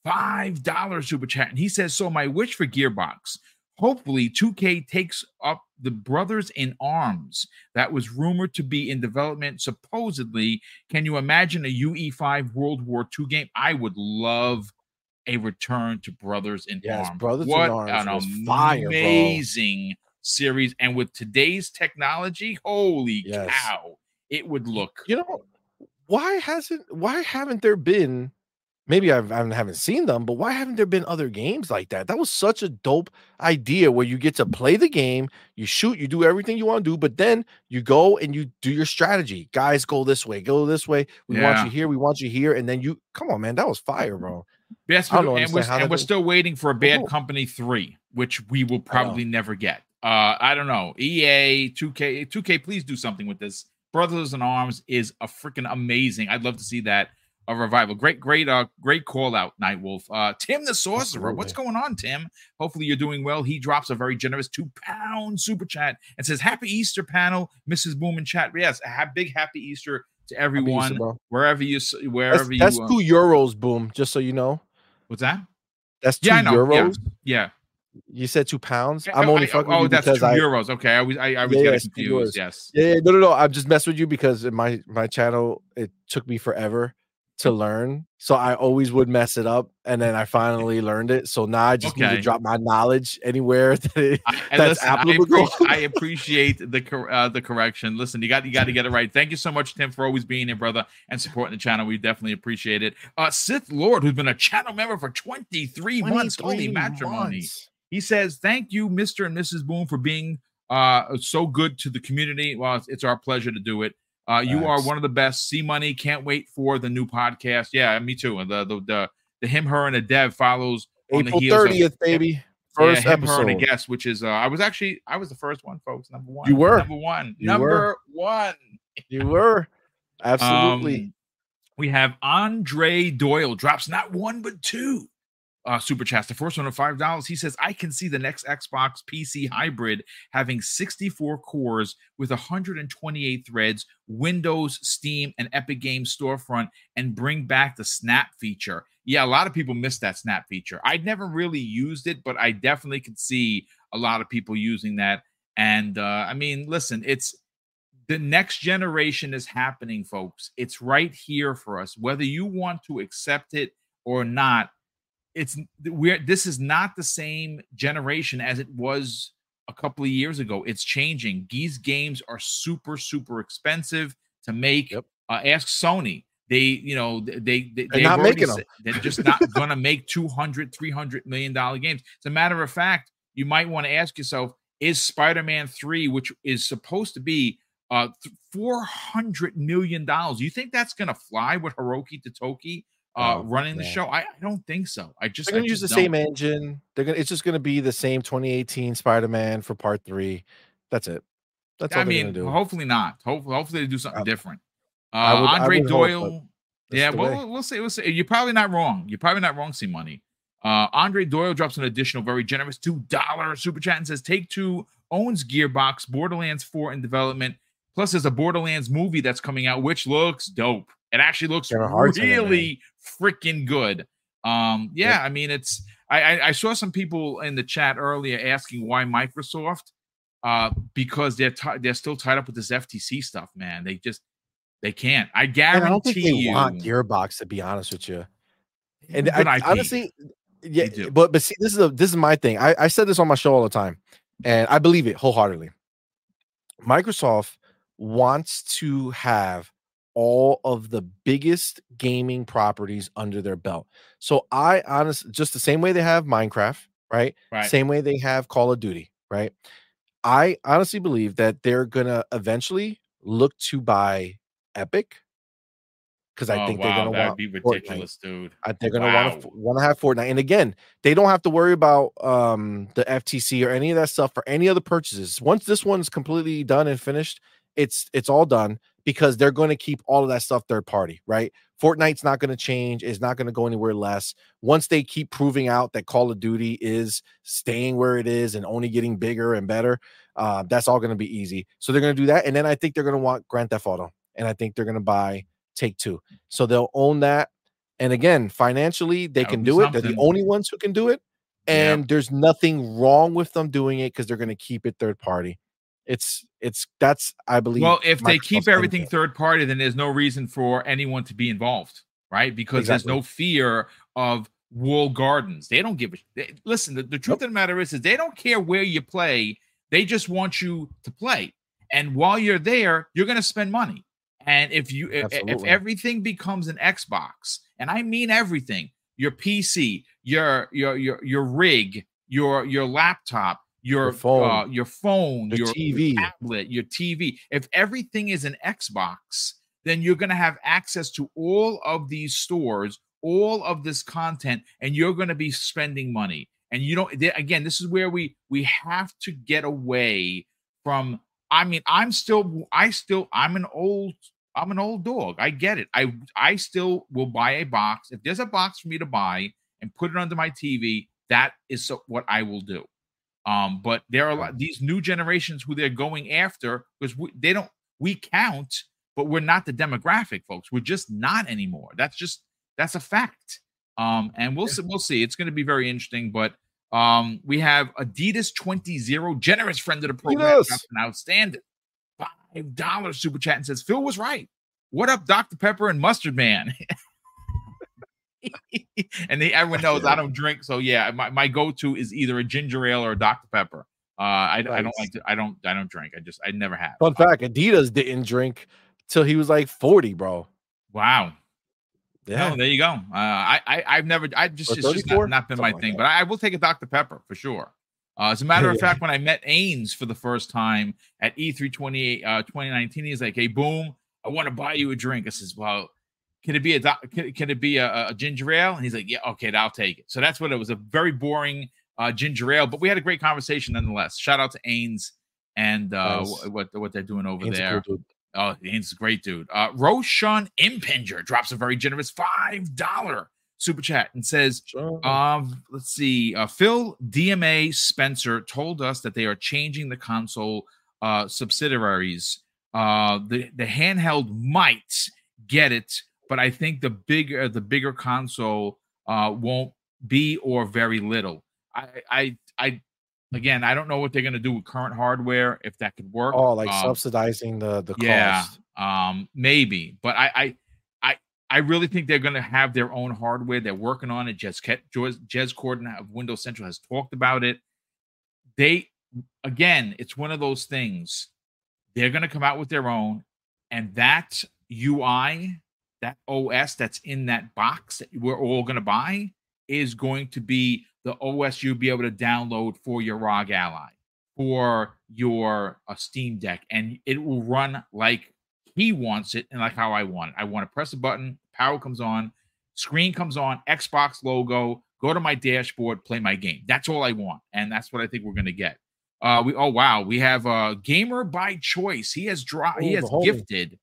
five dollars super chat. And he says, so my wish for Gearbox, hopefully two K takes up the Brothers in Arms that was rumored to be in development. Supposedly, can you imagine a U E five World War Two game? I would love a return to Brothers in Yes, Arms. Brothers What in Arms an was fire, bro. amazing series. And with today's technology, holy Yes. cow, it would look. You know, why hasn't why haven't there been, maybe I've, I haven't seen them, but why haven't there been other games like that? That was such a dope idea where you get to play the game, you shoot, you do everything you want to do, but then you go and you do your strategy. Guys, go this way, go this way. We Yeah. want you here, we want you here, and then you come on, man. That was fire, bro. Yes, I don't know, and we're, understand how and we're that- still waiting for a Bad Oh. Company three, which we will probably never get. Uh, I don't know. E A, two K, two K, please do something with this. Brothers in Arms is a freaking amazing. I'd love to see that a revival. Great, great, uh, great call out, Nightwolf. Uh, Tim the Sorcerer. Absolutely. What's going on, Tim? Hopefully you're doing well. He drops a very generous two pound super chat and says, "Happy Easter, panel, Missus Boom in chat." Yes, a ha- big happy Easter to everyone, Easter, bro. wherever you, s- wherever That's, you. that's uh, two euros, Boom. Just so you know, what's that? that's two Yeah, I know. euros. Yeah. yeah. You said two pounds. Yeah, I'm only I- fucking oh, with you that's because two I, euros. Okay, I was I, I was Yeah, yeah, getting it's two confused. euros. Yes. Yeah, yeah, no, no, no. I'm just messing with you because in my my channel, it took me forever to learn, so I always would mess it up, and then I finally learned it. So now I just need Okay. to drop my knowledge anywhere that it, I, and that's listen, I, applicable. appreciate, I appreciate the cor- uh, the correction. Listen, you got you got to get it right. Thank you so much, Tim, for always being here, brother, and supporting the channel. We definitely appreciate it. Uh, Sith Lord, who's been a channel member for twenty-three months, holy twenty-three matrimony. months. He says, "Thank you, Mister and Missus Boom, for being uh so good to the community. Well, it's, it's our pleasure to do it. Uh, you are Thanks. one of the best. C Money, can't wait for the new podcast. Yeah, me too. And the the the, the him, her, and the dev follows on April the heels of- thirtieth, baby. First yeah, him, her, and a episode. guest, which is uh, I was actually I was the first one, folks. Number one. You were. number one. You number were. one. You were absolutely. Um, we have Andre Doyle drops not one but two uh, super chats. The first one of five dollars. He says, "I can see the next Xbox P C hybrid having sixty-four cores with one hundred twenty-eight threads, Windows, Steam, and Epic Games Storefront, and bring back the Snap feature." Yeah, a lot of people miss that Snap feature. I'd never really used it, but I definitely could see a lot of people using that. And uh, I mean, listen, it's the next generation is happening, folks. It's right here for us, whether you want to accept it or not. It's we're this is not the same generation as it was a couple of years ago. It's changing. These games are super, super expensive to make. Yep. Uh, ask Sony. They, you know, they they They're they've not already making said them. they're just not gonna make two hundred, three hundred million dollar games. As a matter of fact, you might want to ask yourself, is Spider-Man three, which is supposed to be uh four hundred million dollars, you think that's gonna fly with Hiroki Totoki uh Oh, running the man. show? I, I don't think so. I just They're gonna I use the just same don't. engine. They're gonna. It's just gonna be the same twenty eighteen Spider-Man for Part Three. That's it. That's all I they're mean, gonna do. hopefully not. Hopefully, hopefully they do something I- different. Uh, I would- I Andre would hope, but Doyle. that's Yeah, the well, way. we'll, we'll see. We'll see. You're probably not wrong. You're probably not wrong, C Money. Uh, Andre Doyle drops an additional, very generous two dollar super chat and says, "Take Two owns Gearbox, Borderlands four in development. Plus, there's a Borderlands movie that's coming out, which looks dope. It actually looks Kevin Hart's in it, man. really freaking good." Um, yeah, I mean, it's. I, I I saw some people in the chat earlier asking why Microsoft, uh, because they're ti they're still tied up with this F T C stuff, man. They just they can't. I And guarantee I don't think they you. want Gearbox, to be honest with you. And Good I, I P. honestly, yeah, They do. but but see, this is a this is my thing. I, I said this on my show all the time, and I believe it wholeheartedly. Microsoft wants to have all of the biggest gaming properties under their belt. So I honestly, just the same way they have Minecraft, right? Right. Same way they have Call of Duty, right? I honestly believe that they're gonna eventually look to buy Epic, because I Oh, think wow, they're gonna that'd want be Fortnite. ridiculous, dude. I, they're gonna Wow. want to want to have Fortnite, and again, they don't have to worry about um the F T C or any of that stuff for any other purchases. Once this one's completely done and finished, it's it's all done, because they're going to keep all of that stuff third party, right? Fortnite's not going to change, it's not going to go anywhere less. Once they keep proving out that Call of Duty is staying where it is and only getting bigger and better, uh, that's all going to be easy. So they're going to do that, and then I think they're going to want Grand Theft Auto, and I think they're going to buy Take Two, so they'll own that. And again, financially, they That can would be do it. They're the something. only ones who can do it. Yeah. And there's nothing wrong with them doing it because they're going to keep it third party. It's it's that's I believe. Well, if they keep Microsoft's everything thinking. third party, then there's no reason for anyone to be involved, right? Because Exactly. there's no fear of walled gardens. They don't give a they, listen. The, the truth Nope. of the matter is, is they don't care where you play. They just want you to play. And while you're there, you're going to spend money. And if you if, if Absolutely. everything becomes an Xbox, and I mean everything, your P C, your your your your rig, your your laptop, your Your phone. uh, your phone, Your your T V. tablet, your T V. If everything is an Xbox, then you're going to have access to all of these stores, all of this content, and you're going to be spending money. And you don't. th- Again, this is where we we have to get away from. I mean, I'm still, I still, I'm an old, I'm an old dog. I get it. I I still will buy a box. If there's a box for me to buy and put it under my T V, that is so, what I will do. Um, but there are a lot, these new generations who they're going after because we, they don't. We count, but we're not the demographic, folks. We're just not anymore. That's just that's a fact. Um, and we'll see. We'll see. It's going to be very interesting. But um, we have Adidas twenty, generous friend of the program, Adidas. got an outstanding five dollar super chat and says Phil was right. What up, Doctor Pepper and Mustard Man? And they, everyone knows I don't drink, so yeah, my, my go-to is either a ginger ale or a Doctor Pepper. Uh, I, Nice. I don't like to, I don't I don't drink. I just I never have. Fun fact: Adidas didn't drink till he was like forty, bro. Wow. Yeah. No, there you go. Uh, I, I I've never I just Or it's just not, thirty-four? not been my Something like thing, that. but I, I will take a Doctor Pepper for sure. Uh, as a matter of Yeah. fact, when I met Ains for the first time at E three twenty-eight, uh, twenty nineteen, he's like, "Hey, boom, I want to buy you a drink." I says, "Well, can it be a doc- can, can it be a, a ginger ale?" And he's like, "Yeah, okay, I'll take it." So that's what it was, a very boring uh, ginger ale, but we had a great conversation nonetheless. Shout out to Ains and uh, Nice. wh- what what they're doing over Ain't a there. cool dude. Oh, Ains is a great dude. Uh, Roshan Impinger drops a very generous five dollar super chat and says, Sure. um, let's see. Uh, Phil D M A Spencer told us that they are changing the console uh, subsidiaries. Uh, the the handheld might get it, but I think the bigger the bigger console uh, won't be or very little. I I I again I don't know what they're gonna do with current hardware if that could work. Oh, like Um, subsidizing the the yeah, cost. um, maybe, but I, I, I, I really think they're going to have their own hardware. They're working on it. Jez, Jez, Jez Corden of Windows Central has talked about it. They, again, it's one of those things. They're going to come out with their own, and that U I, that O S that's in that box that we're all going to buy is going to be the O S you'll be able to download for your R O G Ally, for your uh, Steam Deck, and it will run like he wants it and like how I want it. I want to press a button, power comes on, screen comes on, Xbox logo, go to my dashboard, play my game. That's all I want, and that's what I think we're going to get. Uh, we oh wow, we have a uh, gamer by choice. He has dropped. He Oh, has the homie. gifted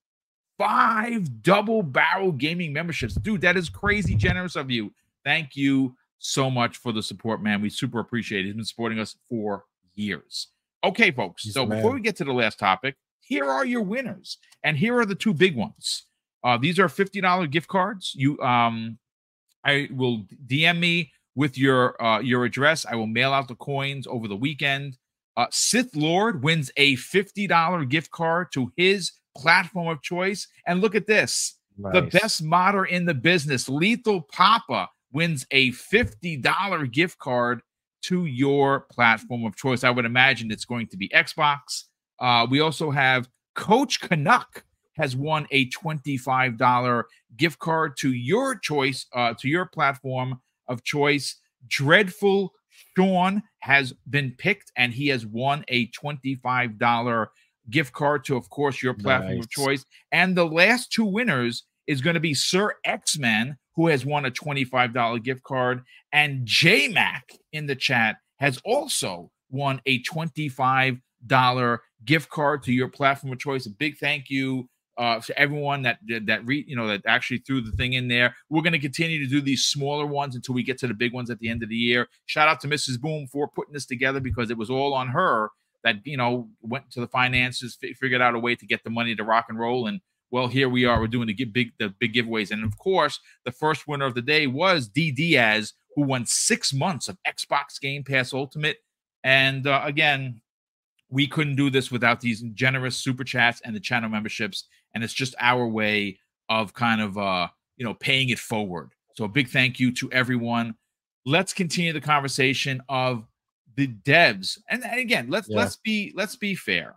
five double barrel gaming memberships. Dude, that is crazy generous of you. Thank you so much for the support, man. We super appreciate it. He's been supporting us for years. Okay, folks. He's So the before man. we get to the last topic, here are your winners, and here are the two big ones. Uh, these are fifty dollar gift cards. You, um, I will D M me with your uh, your address. I will mail out the coins over the weekend. Uh, Sith Lord wins a fifty dollar gift card to his platform of choice. And look at this. The Nice. best modder in the business, Lethal Papa, wins a fifty dollar gift card to your platform of choice. I would imagine it's going to be Xbox. Uh, we also have Coach Canuck has won a twenty-five dollar gift card to your choice, uh, to your platform of choice. Dreadful Sean has been picked, and he has won a twenty-five dollar gift card to, of course, your platform Nice. of choice. And the last two winners is going to be Sir X-Man, who has won a twenty-five dollar gift card, and J-Mac in the chat has also won a twenty-five dollar gift card to your platform of choice. A big thank you uh, to everyone that that re, you know that actually threw the thing in there. We're going to continue to do these smaller ones until we get to the big ones at the end of the year. Shout out to Missus Boom for putting this together, because it was all on her. That, you know, went to the finances, f- figured out a way to get the money to rock and roll, and Well, here we are. We're doing the big the big giveaways, and of course, the first winner of the day was D Diaz, who won six months of Xbox Game Pass Ultimate. And uh, again, we couldn't do this without these generous super chats and the channel memberships, and it's just our way of kind of uh, you know paying it forward. So a big thank you to everyone. Let's continue the conversation of the devs, and, and again, let's yeah. let's be let's be fair.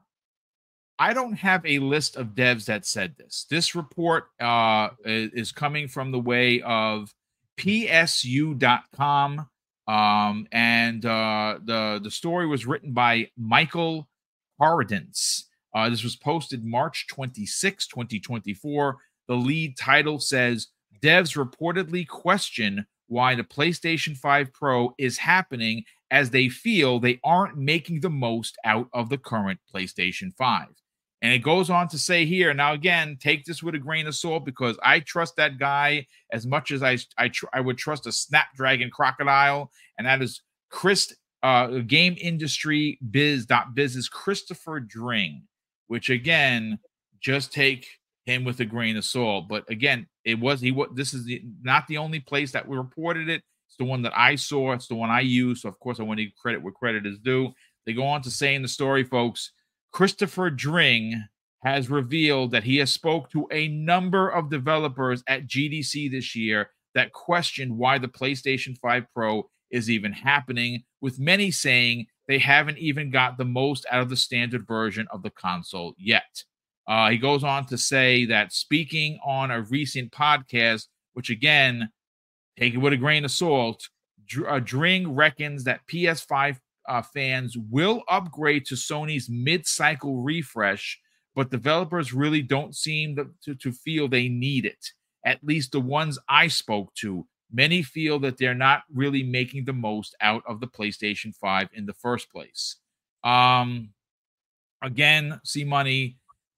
I don't have a list of devs that said this. This report uh, is coming from the way of P S U dot com, um, and uh, the the story was written by Michael Paradence. Uh, this was posted March twenty-sixth, twenty twenty-four. The lead title says, devs reportedly question why the PlayStation five Pro is happening, as they feel they aren't making the most out of the current PlayStation five. And it goes on to say here, now again, take this with a grain of salt, because I trust that guy as much as I I, tr- I would trust a Snapdragon crocodile, and that is Chris, uh, Game Industry Biz dot Biz's Christopher Dring, which again, just take him with a grain of salt. But again, it was he. What this is the, not the only place that we reported it. It's the one that I saw. It's the one I used. So of course, I want to give credit where credit is due. They go on to say in the story, folks, Christopher Dring has revealed that he has spoke to a number of developers at G D C this year that questioned why the PlayStation five Pro is even happening, with many saying they haven't even got the most out of the standard version of the console yet. Uh, he goes on to say that speaking on a recent podcast, which again, take it with a grain of salt, Dr- uh, Dring reckons that P S five Uh, fans will upgrade to Sony's mid-cycle refresh, but developers really don't seem to, to, to feel they need it. At least the ones I spoke to, many feel that they're not really making the most out of the PlayStation five in the first place. Um, again, C Money,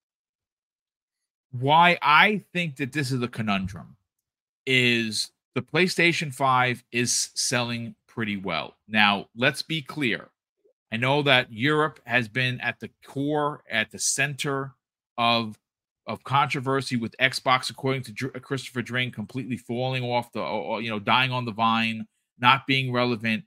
why I think that this is a conundrum is the PlayStation five is selling pretty well. Now, let's be clear. I know that Europe has been at the core, at the center of, of controversy with Xbox, according to Dr- Christopher Dring, completely falling off the, or, you know, dying on the vine, not being relevant.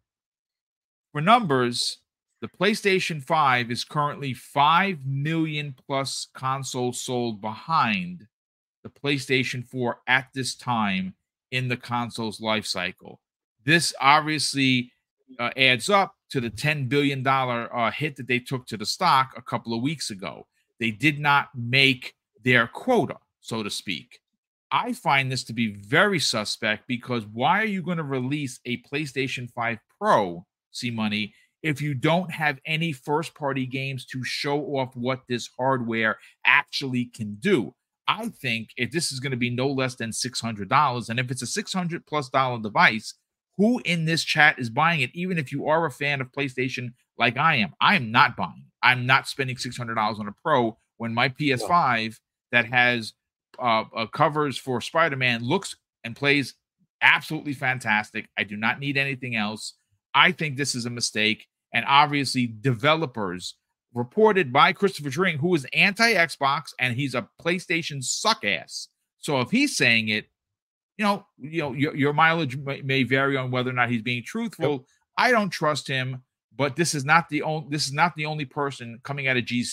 For numbers, the PlayStation five is currently five million plus consoles sold behind the PlayStation four at this time in the console's life cycle. This obviously uh, adds up to the ten billion dollars uh, hit that they took to the stock a couple of weeks ago. They did not make their quota, so to speak. I find this to be very suspect, because why are you going to release a PlayStation five Pro, C-Money, if you don't have any first-party games to show off what this hardware actually can do? I think if this is going to be no less than six hundred dollars, and if it's a six hundred plus dollar device, who in this chat is buying it? Even if you are a fan of PlayStation like I am, I am not buying it. I'm not spending six hundred dollars on a Pro when my P S five that has uh, uh, covers for Spider-Man looks and plays absolutely fantastic. I do not need anything else. I think this is a mistake. And obviously, developers, reported by Christopher Dring, who is anti-Xbox, and he's a PlayStation suck-ass. So if he's saying it, you know, you know, your, your mileage may, may vary on whether or not he's being truthful. Yep. I don't trust him, but this is not the only this is not the only person coming out of G-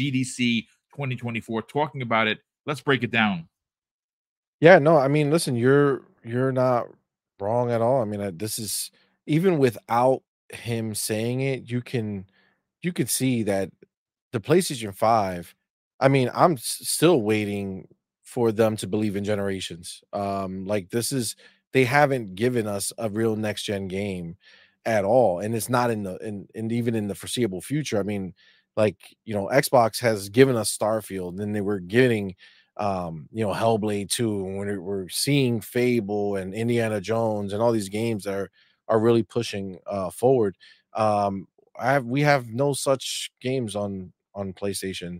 GDC twenty twenty-four talking about it. Let's break it down. Yeah, no, I mean, listen, you're you're not wrong at all. I mean, uh, this is, even without him saying it, you can you can see that the PlayStation five, I mean, I'm s- still waiting for them to believe in generations. Um, like, this is, they haven't given us a real next gen game at all, and it's not in the in and even in the foreseeable future. I mean, like, you know, Xbox has given us Starfield, and then they were getting um, you know, Hellblade two, and we're, we're seeing Fable and Indiana Jones and all these games that are are really pushing uh forward. Um, I have we have no such games on on PlayStation.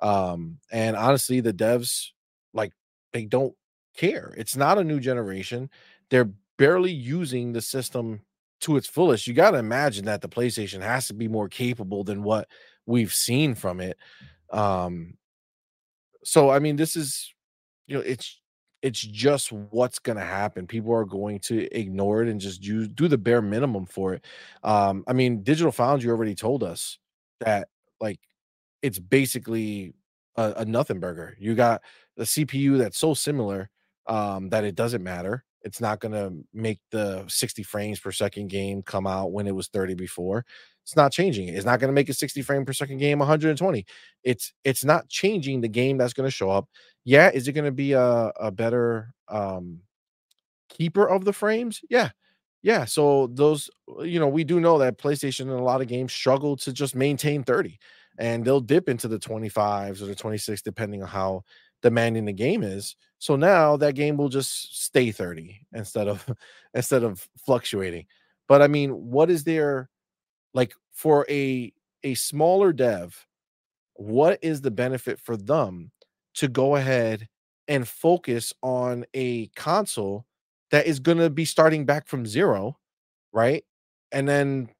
Um, and honestly, the devs, like, they don't care. It's not a new generation. They're barely using the system to its fullest. You got to imagine that the PlayStation has to be more capable than what we've seen from it. Um, so I mean, this is, you know, it's it's just what's going to happen. People are going to ignore it and just use do the bare minimum for it. Um, I mean, Digital Foundry already told us that, like, it's basically a, a nothing burger. You got the C P U that's so similar um, that it doesn't matter. It's not going to make the sixty frames per second game come out when it was thirty before. It's not changing it. It's not going to make a sixty frame per second game one hundred twenty. It's it's not changing the game that's going to show up. Yeah, is it going to be a a better um keeper of the frames? Yeah. Yeah, so those, you know, we do know that PlayStation in a lot of games struggle to just maintain thirty, and they'll dip into the twenty-fives or the twenty-six depending on how demanding the game is. So now that game will just stay thirty instead of instead of fluctuating. But I mean, what is there, like, for a a smaller dev, what is the benefit for them to go ahead and focus on a console that is going to be starting back from zero, right? And then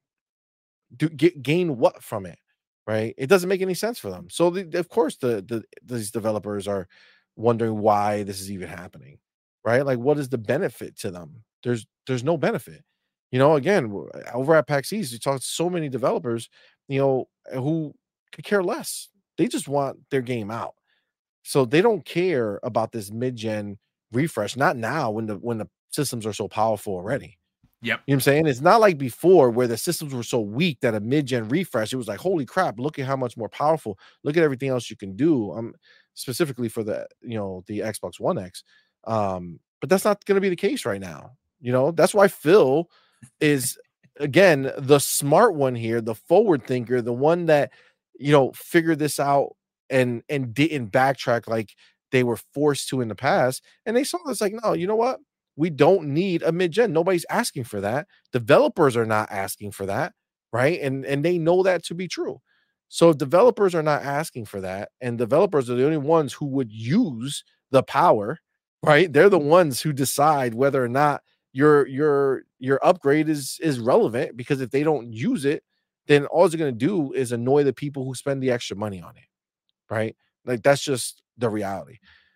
do get gain what from it, right? It doesn't make any sense for them. So the, of course the the these developers are wondering why this is even happening, right? Like, what is the benefit to them? There's there's no benefit. You know, again, w- over at PAX East, you talk to so many developers, you know, who could care less. They just want their game out. So they don't care about this mid-gen refresh. Not now when the when the systems are so powerful already. Yep. You know what I'm saying? It's not like before where the systems were so weak that a mid-gen refresh, it was like, holy crap, look at how much more powerful. Look at everything else you can do. Um, specifically for the, you know, the Xbox One X. Um, but that's not going to be the case right now. You know, that's why Phil is, again, the smart one here, the forward thinker, the one that, you know, figured this out and and didn't backtrack like they were forced to in the past. And they saw this like, no, you know what? We don't need a mid-gen. Nobody's asking for that. Developers are not asking for that, right? And and they know that to be true. So if developers are not asking for that, and developers are the only ones who would use the power, right? They're the ones who decide whether or not your your your upgrade is is relevant, because if they don't use it, then all it's going to do is annoy the people who spend the extra money on it, right? Like, that's just the reality.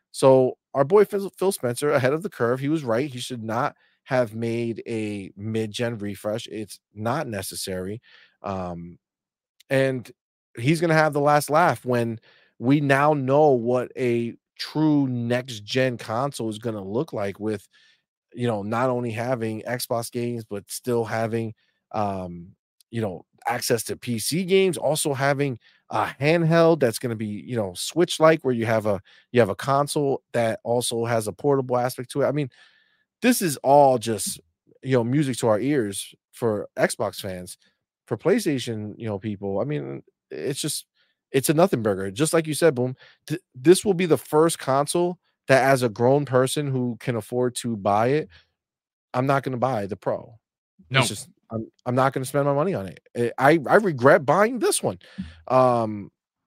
So our boy Phil, Phil Spencer, ahead of the curve, he was right. He should not have made a mid-gen refresh. It's not necessary. Um, and he's going to have the last laugh when we now know what a true next-gen console is going to look like, with, you know, not only having Xbox games, but still having, um, you know, access to P C games, also having a handheld that's going to be, you know, Switch like, where you have a you have a console that also has a portable aspect to it. I mean, this is all just, you know, music to our ears for Xbox fans. For PlayStation, you know, people, I mean, it's just it's a nothing burger. Just like you said, Boom. Th- this will be the first console that, as a grown person who can afford to buy it, I'm not going to buy the Pro. It's No. just I'm I'm not going to spend my money on it. Eh, I I regret buying this one, um,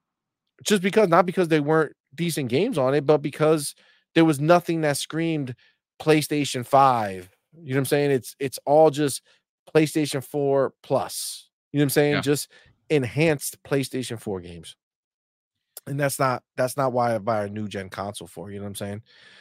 just because, not because they weren't decent games on it, but because there was nothing that screamed PlayStation five. You know what I'm saying? It's it's all just PlayStation four plus. You know what I'm saying? Yeah. Just enhanced PlayStation four games. And that's not that's not why I buy a new gen console for. You know what I'm saying?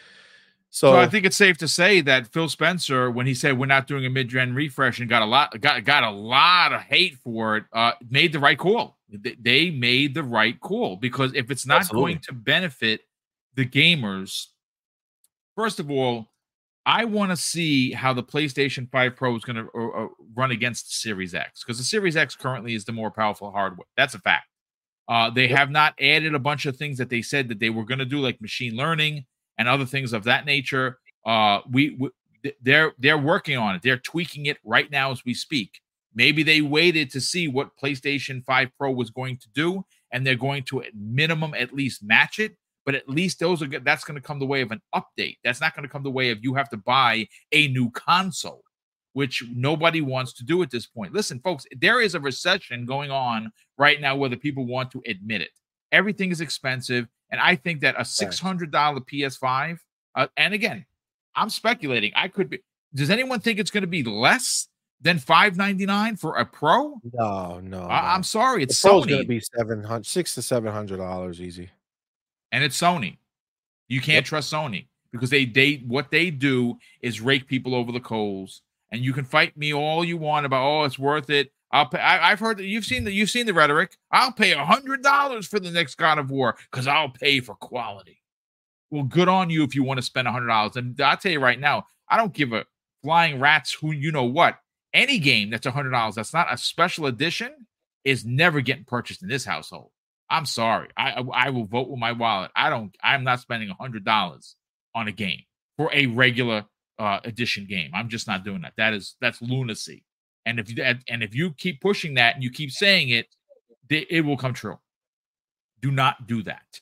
So I So think it's safe to say that Phil Spencer, when he said we're not doing a mid-gen refresh and got a lot got got a lot of hate for it, uh, made the right call. They, they made the right call, because if it's not absolutely. going to benefit the gamers, first of all, I want to see how the PlayStation five Pro is going to uh, uh, run against the Series X, because the Series X currently is the more powerful hardware. That's a fact. Uh, they Yep. have not added a bunch of things that they said that they were going to do, like machine learning and other things of that nature. Uh, we, we they're they're working on it. They're tweaking it right now as we speak. Maybe they waited to see what PlayStation five Pro was going to do, and they're going to, at minimum, at least match it. But at least those are good. That's going to come the way of an update. That's not going to come the way of you have to buy a new console, which nobody wants to do at this point. Listen, folks, there is a recession going on right now, whether people want to admit it. Everything is expensive, and I think that a six hundred dollars P S five, uh, and again, I'm speculating. I could be. Does anyone think it's going to be less than five ninety-nine for a Pro? No, no, I, no. I'm sorry, The it's Pro is going to Sony. be seven hundred, six to seven hundred dollars easy. and it's Sony. You can't yep. trust Sony because they they what they do is rake people over the coals. And you can fight me all you want about, oh, it's worth it. I'll pay. I, I've heard that you've seen that you've seen the rhetoric. I'll pay a hundred dollars for the next God of War because I'll pay for quality. Well, good on you if you want to spend a hundred dollars. And I'll tell you right now, I don't give a flying rats who you know what. Any game that's a hundred dollars that's not a special edition is never getting purchased in this household. I'm sorry. I I, I will vote with my wallet. I don't. I'm not spending a hundred dollars on a game for a regular uh, edition game. I'm just not doing that. That is that's lunacy. And if you and if you keep pushing that and you keep saying it, it will come true. Do not do that.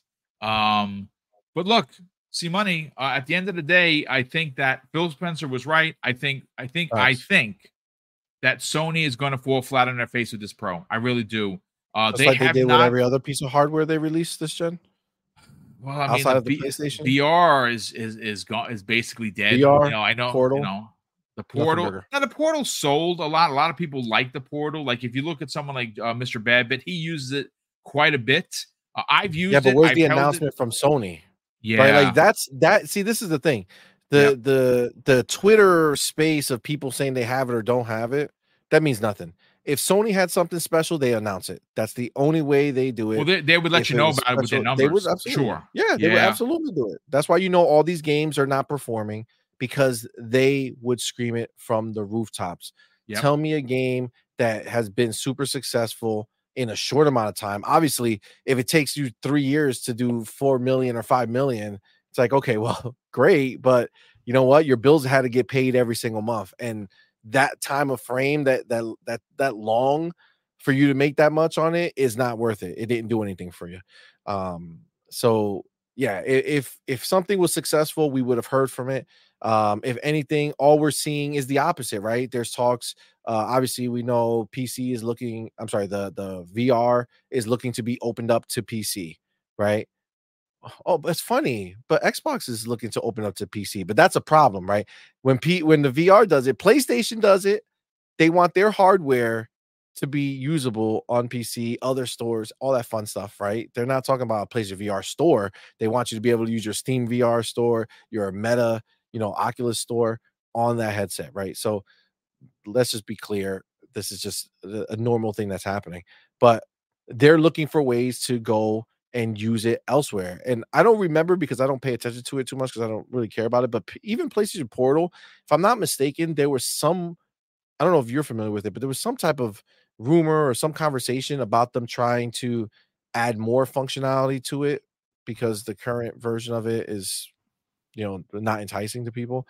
Um, but look, see money. Uh, at the end of the day, I think that Phil Spencer was right. I think. I think. Nice. I think that Sony is going to fall flat on their face with this Pro. I really do. Uh, Just they like have they did not, with every other piece of hardware they released this gen. Well, I mean, outside the of the v- PlayStation, V R is is is gone is basically dead. V R, you know, I know. Portal, you know, the Portal. Now the Portal sold a lot. A lot of people like the Portal. Like if you look at someone like uh, Mister Badbit, he uses it quite a bit. Uh, I've used it. Yeah, but where's it. the I've announcement from Sony? Yeah, right? Like that's that. See, this is the thing. The yep. the the Twitter space of people saying they have it or don't have it. That means nothing. If Sony had something special, they announce it. That's the only way they do it. Well, they, they would let if you know about special, it with their numbers. They would absolutely, sure. Yeah, they yeah. would absolutely do it. That's why you know all these games are not performing because they would scream it from the rooftops. Yep. Tell me a game that has been super successful in a short amount of time. Obviously, if it takes you three years to do four million or five million, it's like, okay, well, great. But you know what? Your bills had to get paid every single month. And that time of frame, that that that that long for you to make that much on it is not worth it. It didn't do anything for you. Um, so yeah, if if something was successful, we would have heard from it. Um, if anything, all we're seeing is the opposite, right? There's talks. Uh, obviously, we know P C is looking. I'm sorry, the the V R is looking to be opened up to P C, right? Oh, but it's funny, but Xbox is looking to open up to P C, but that's a problem, right? When P when the V R does it, PlayStation does it. They want their hardware to be usable on P C, other stores, all that fun stuff, right? They're not talking about a PlayStation V R store. They want you to be able to use your Steam V R store, your Meta, you know, Oculus store on that headset, right? So let's just be clear. This is just a, a normal thing that's happening, but they're looking for ways to go and use it elsewhere. And I don't remember because I don't pay attention to it too much because I don't really care about it. But p- even PlayStation Portal, if I'm not mistaken, there was some, I don't know if you're familiar with it, but there was some type of rumor or some conversation about them trying to add more functionality to it because the current version of it is, you know, not enticing to people.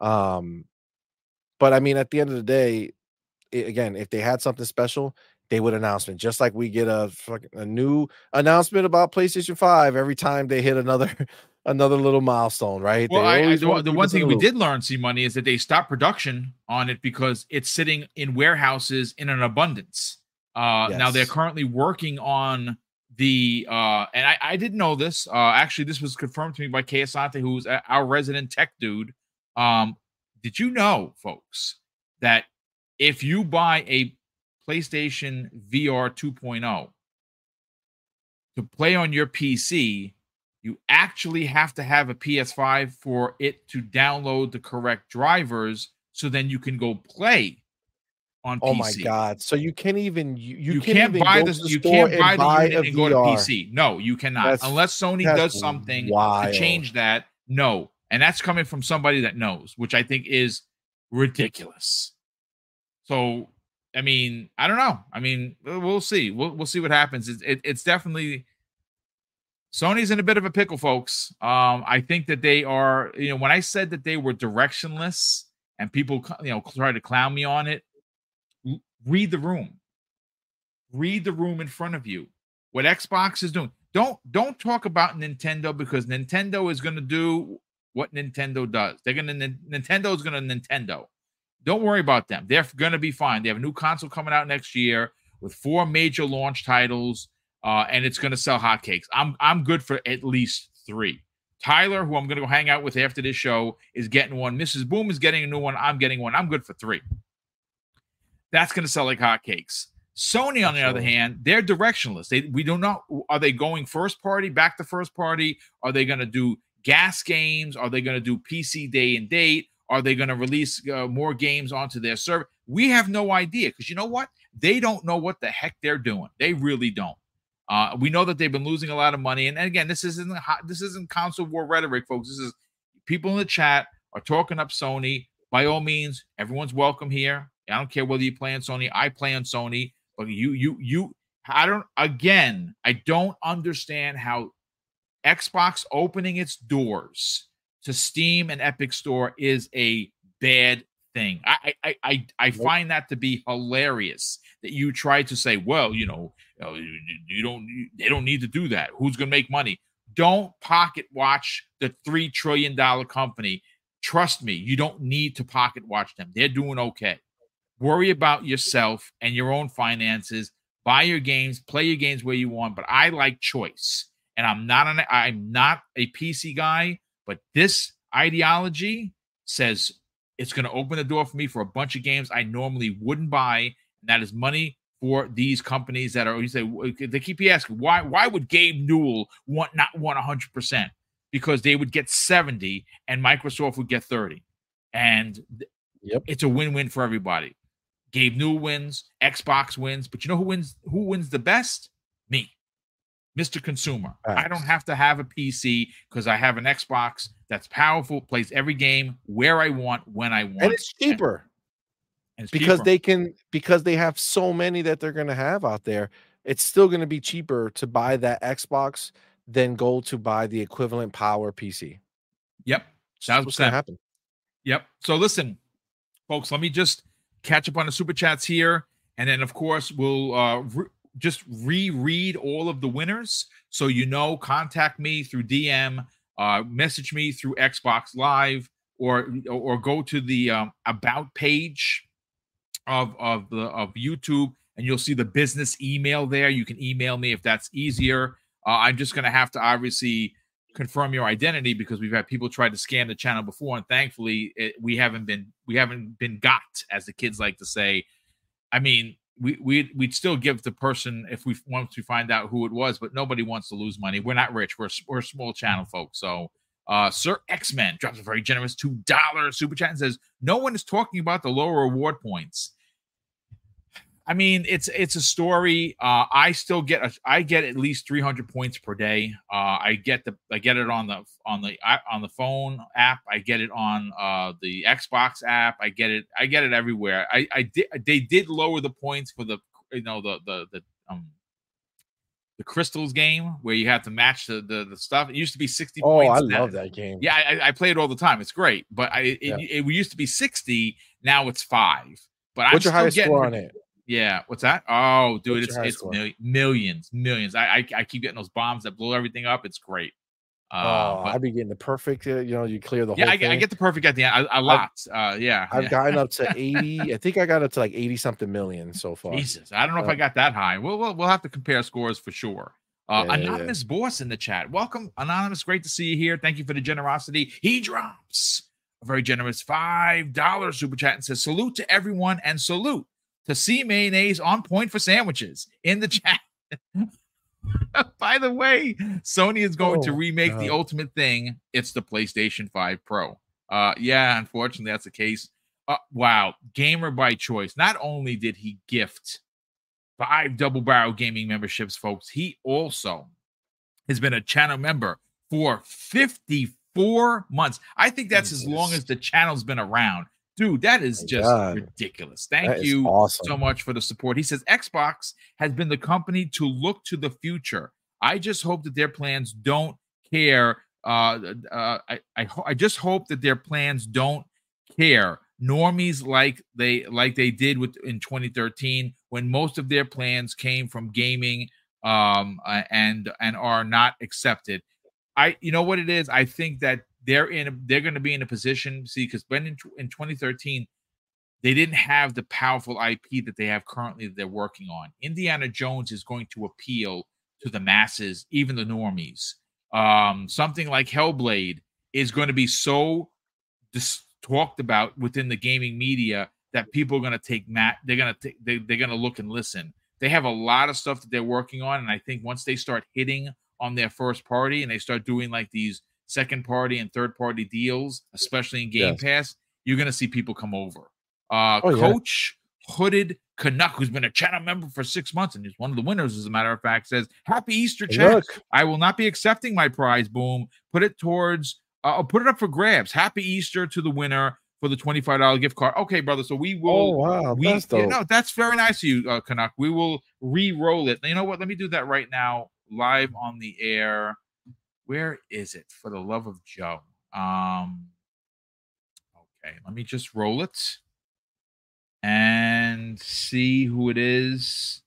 Um, but I mean, at the end of the day, it, again, if they had something special, they would announce it, just like we get a a new announcement about PlayStation five every time they hit another another little milestone, right? Well, I, I, the, the one thing we loop. did learn, see money, is that they stopped production on it because it's sitting in warehouses in an abundance. Uh, yes. Now they're currently working on the uh, and I, I didn't know this. Uh, actually, this was confirmed to me by Kay Asante, who's our resident tech dude. Um, did you know, folks, that if you buy a PlayStation V R two point oh to play on your P C, you actually have to have a P S five for it to download the correct drivers so then you can go play on oh P C. My god. So you can't even you, you, you can't, can't even buy this the you can't buy the buy unit and go to P C. No, you cannot. That's, unless Sony does something wild. to change that. No. And that's coming from somebody that knows, which I think is ridiculous. So I mean, I don't know. I mean, we'll see. We'll we'll see what happens. It's it, it's definitely Sony's in a bit of a pickle, folks. Um, I think that they are. You know, when I said that they were directionless and people, you know, try to clown me on it, read the room. Read the room in front of you. What Xbox is doing. Don't don't talk about Nintendo because Nintendo is going to do what Nintendo does. They're going to Nintendo is going to Nintendo. Don't worry about them. They're going to be fine. They have a new console coming out next year with four major launch titles, uh, and it's going to sell hotcakes. I'm I'm good for at least three. Tyler, who I'm going to go hang out with after this show, is getting one. Missus Boom is getting a new one. I'm getting one. I'm good for three. That's going to sell like hotcakes. Sony, on the other hand, they're directionless. They we don't know, are they going first party, back to first party? Are they going to do gas games? Are they going to do P C day and date? Are they going to release uh, more games onto their server? We have no idea, because you know what? They don't know what the heck they're doing. They really don't. Uh, we know that they've been losing a lot of money, and, and again, this isn't hot, this isn't console war rhetoric, folks. This is people in the chat are talking up Sony. By all means, everyone's welcome here. I don't care whether you play on Sony. I play on Sony. But you, you, you, I don't, again, I don't understand how Xbox opening its doors to Steam and Epic Store is a bad thing. I, I, I, I find that to be hilarious that you try to say, well, you know, you, you don't, you, they don't need to do that. Who's going to make money? Don't pocket watch the three trillion dollar company. Trust me, you don't need to pocket watch them. They're doing okay. Worry about yourself and your own finances. Buy your games, play your games where you want. But I like choice, and I'm not an I'm not a P C guy. But this ideology says it's going to open the door for me for a bunch of games I normally wouldn't buy. And that is money for these companies that are. You say they keep asking why? Why would Gabe Newell want not want one hundred percent? Because they would get seventy and Microsoft would get thirty, and yep. It's a win-win for everybody. Gabe Newell wins, Xbox wins, but you know who wins? Who wins the best? Me, Mister Consumer. Thanks. I don't have to have a P C because I have an Xbox that's powerful, plays every game where I want, when I want, and it's cheaper. And it's because cheaper. they can, because they have so many that they're going to have out there. It's still going to be cheaper to buy that Xbox than go to buy the equivalent power P C. Yep, that's what's going to happen. Yep. So listen, folks, let me just catch up on the super chats here, and then of course we'll uh re- just reread all of the winners, so you know. Contact me through D M, uh message me through Xbox Live, or or go to the um, about page of of the of YouTube, and you'll see the business email there. You can email me if that's easier. uh, I'm just going to have to obviously confirm your identity, because we've had people try to scam the channel before, and thankfully it, we haven't been we haven't been got, as the kids like to say. I mean, we we we'd still give the person if we once we find out who it was, but nobody wants to lose money. We're not rich. We're we're a small channel, folks. So, uh, Sir X-Men drops a very generous two dollar super chat and says, "No one is talking about the lower reward points." I mean, it's it's a story. Uh, I still get a, I get at least three hundred points per day. Uh, I get the I get it on the on the on the phone app. I get it on uh, the Xbox app. I get it. I get it everywhere. I I did they did lower the points for the you know the the the um the Crystals game, where you have to match the the, the stuff. It used to be sixty oh, points. I love that game. Yeah, I, I play it all the time. It's great, but I it, yeah. it, it used to be sixty. Now it's five. But I'm what's your still highest getting, score on it? Yeah, what's that? Oh, dude, what's it's it's mil- millions, millions. I, I I keep getting those bombs that blow everything up. It's great. Uh, oh, but, I'd be getting the perfect. Uh, you know, you clear the yeah, whole I, thing. I get the perfect at the end. A, a lot. Uh, yeah, I've yeah. gotten up to eighty. I think I got up to like eighty something million so far. Jesus, I don't know uh, if I got that high. We'll we'll, we'll have to compare scores for sure. Uh, yeah, Anonymous yeah. Boss in the chat. Welcome, Anonymous. Great to see you here. Thank you for the generosity. He drops a very generous five dollar super chat and says, "Salute to everyone and salute to C Mayonnaise on point for sandwiches" in the chat. By the way, Sony is going oh, to remake God. the ultimate thing. It's the PlayStation five Pro. Uh, yeah, unfortunately, that's the case. Uh, wow. Gamer by choice. Not only did he gift five Double Barrel Gaming memberships, folks, he also has been a channel member for fifty-four months. I think that's Jesus. As long as the channel's been around. Dude, that is just God. ridiculous. Thank that you awesome. so much for the support. He says, Xbox has been the company to look to the future. I just hope that their plans don't care. Uh, uh, I, I, I just hope that their plans don't care. Normies like they like they did with in twenty thirteen, when most of their plans came from gaming um, uh, and and are not accepted. I, you know what it is? I think that they're in, a, they're going to be in a position, see, because when in, in twenty thirteen, they didn't have the powerful I P that they have currently that they're working on. Indiana Jones is going to appeal to the masses, even the normies. Um, something like Hellblade is going to be so dis- talked about within the gaming media that people are going to take mat. They're going to take, they, they're going to look and listen. They have a lot of stuff that they're working on, and I think once they start hitting on their first party and they start doing like these second party and third party deals, especially in Game Yes. Pass, you're gonna see people come over. Uh, Oh yeah. Coach Hooded Canuck, who's been a channel member for six months and is one of the winners, as a matter of fact, says, "Happy Easter, Hey, chat. look. I will not be accepting my prize. Boom. Put it towards. Uh, I'll put it up for grabs. Happy Easter to the winner for the twenty-five dollar gift card." Okay, brother. So we will. Oh wow, we that's yeah, dope. no, that's very nice of you, uh, Canuck. We will re-roll it. You know what? Let me do that right now, live on the air. Where is it? For the love of Joe. Um. Okay, let me just roll it and see who it is.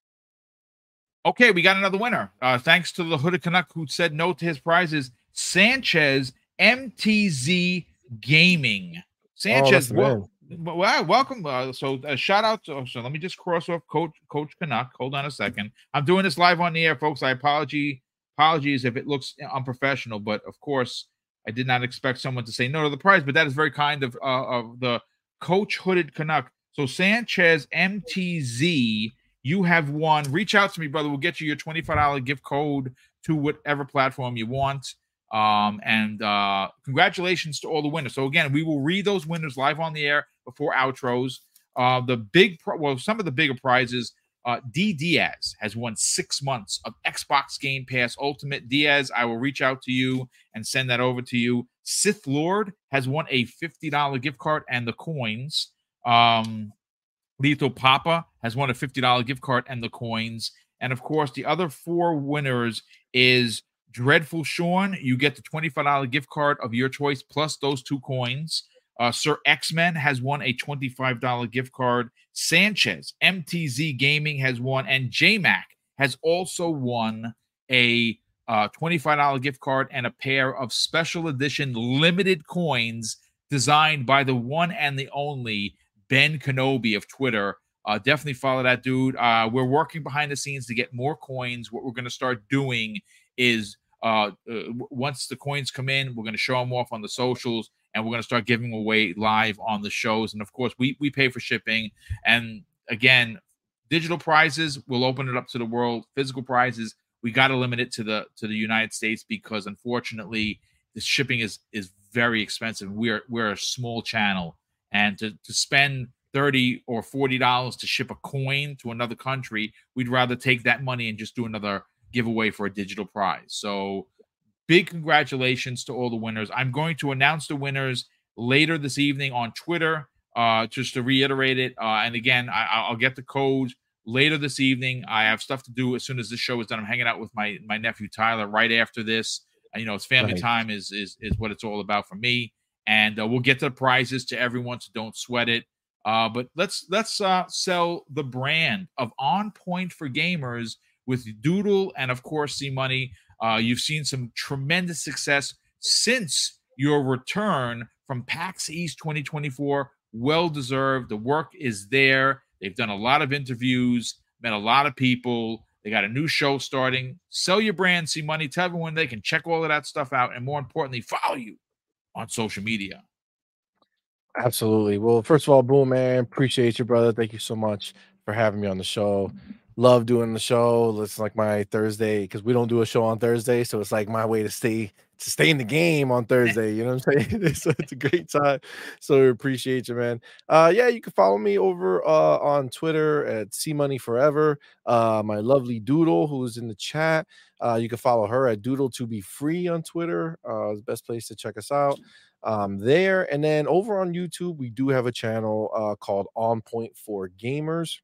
Okay, we got another winner. Uh, thanks to the Hooded Canuck who said no to his prizes. Sanchez M T Z Gaming. Sanchez, oh, well, well, welcome. Uh, so, uh, shout out. To, so, let me just cross off Coach Coach Canuck. Hold on a second. I'm doing this live on the air, folks. I apology apologies if it looks unprofessional, but of course, I did not expect someone to say no to the prize. But that is very kind of uh, of the Coach Hooded Canuck. So, Sanchez M T Z. You have won. Reach out to me, brother. We'll get you your twenty-five dollar gift code to whatever platform you want. Um, and uh, congratulations to all the winners. So again, we will read those winners live on the air before outros. Uh, the big, well, some of the bigger prizes. Uh, D Diaz has won six months of Xbox Game Pass Ultimate. Diaz, I will reach out to you and send that over to you. Sith Lord has won a fifty dollar gift card and the coins. Um, Lethal Papa has won a fifty dollar gift card and the coins. And of course, the other four winners is Dreadful Sean. You get the twenty-five dollar gift card of your choice plus those two coins. Uh, Sir X-Men has won a twenty-five dollar gift card. Sanchez, M T Z Gaming has won. And J-Mac has also won a uh, twenty-five dollar gift card and a pair of special edition limited coins designed by the one and the only Ben Kenobi of Twitter. Uh, definitely follow that dude. Uh, we're working behind the scenes to get more coins. What we're going to start doing is uh, uh, once the coins come in, we're going to show them off on the socials, and we're going to start giving away live on the shows. And of course, we we pay for shipping. And again, digital prizes, we'll open it up to the world. Physical prizes, we got to limit it to the to the United States because unfortunately, the shipping is is very expensive. We're we're a small channel. And to, to spend thirty or forty dollars to ship a coin to another country, we'd rather take that money and just do another giveaway for a digital prize. So big congratulations to all the winners. I'm going to announce the winners later this evening on Twitter, uh, just to reiterate it. Uh, and again, I, I'll get the code later this evening. I have stuff to do as soon as this show is done. I'm hanging out with my my nephew Tyler right after this. And, you know, it's family Right. time is, is, is what it's all about for me. And uh, we'll get to the prizes to everyone, so don't sweat it. Uh, but let's let's uh, sell the brand of On Point for Gamers with Doodle and, of course, C Money. Uh, you've seen some tremendous success since your return from PAX East twenty twenty-four. Well deserved. The work is there. They've done a lot of interviews, met a lot of people. They got a new show starting. Sell your brand, C Money. Tell everyone they can check all of that stuff out, and more importantly, follow you on social media. Absolutely. Well, first of all, Boom, man, appreciate you, brother. Thank you so much for having me on the show. Love doing the show. It's like my Thursday because we don't do a show on Thursday, so it's like my way to stay to stay in the game on Thursday. You know what I'm saying? So it's a great time. So we appreciate you, man. Uh, yeah, you can follow me over uh on Twitter at C Money Forever. Uh, my lovely Doodle, who's in the chat. Uh, you can follow her at Doodle to be free on Twitter. Uh, it's the best place to check us out. Um, there and then over on YouTube, we do have a channel uh called On Point for Gamers.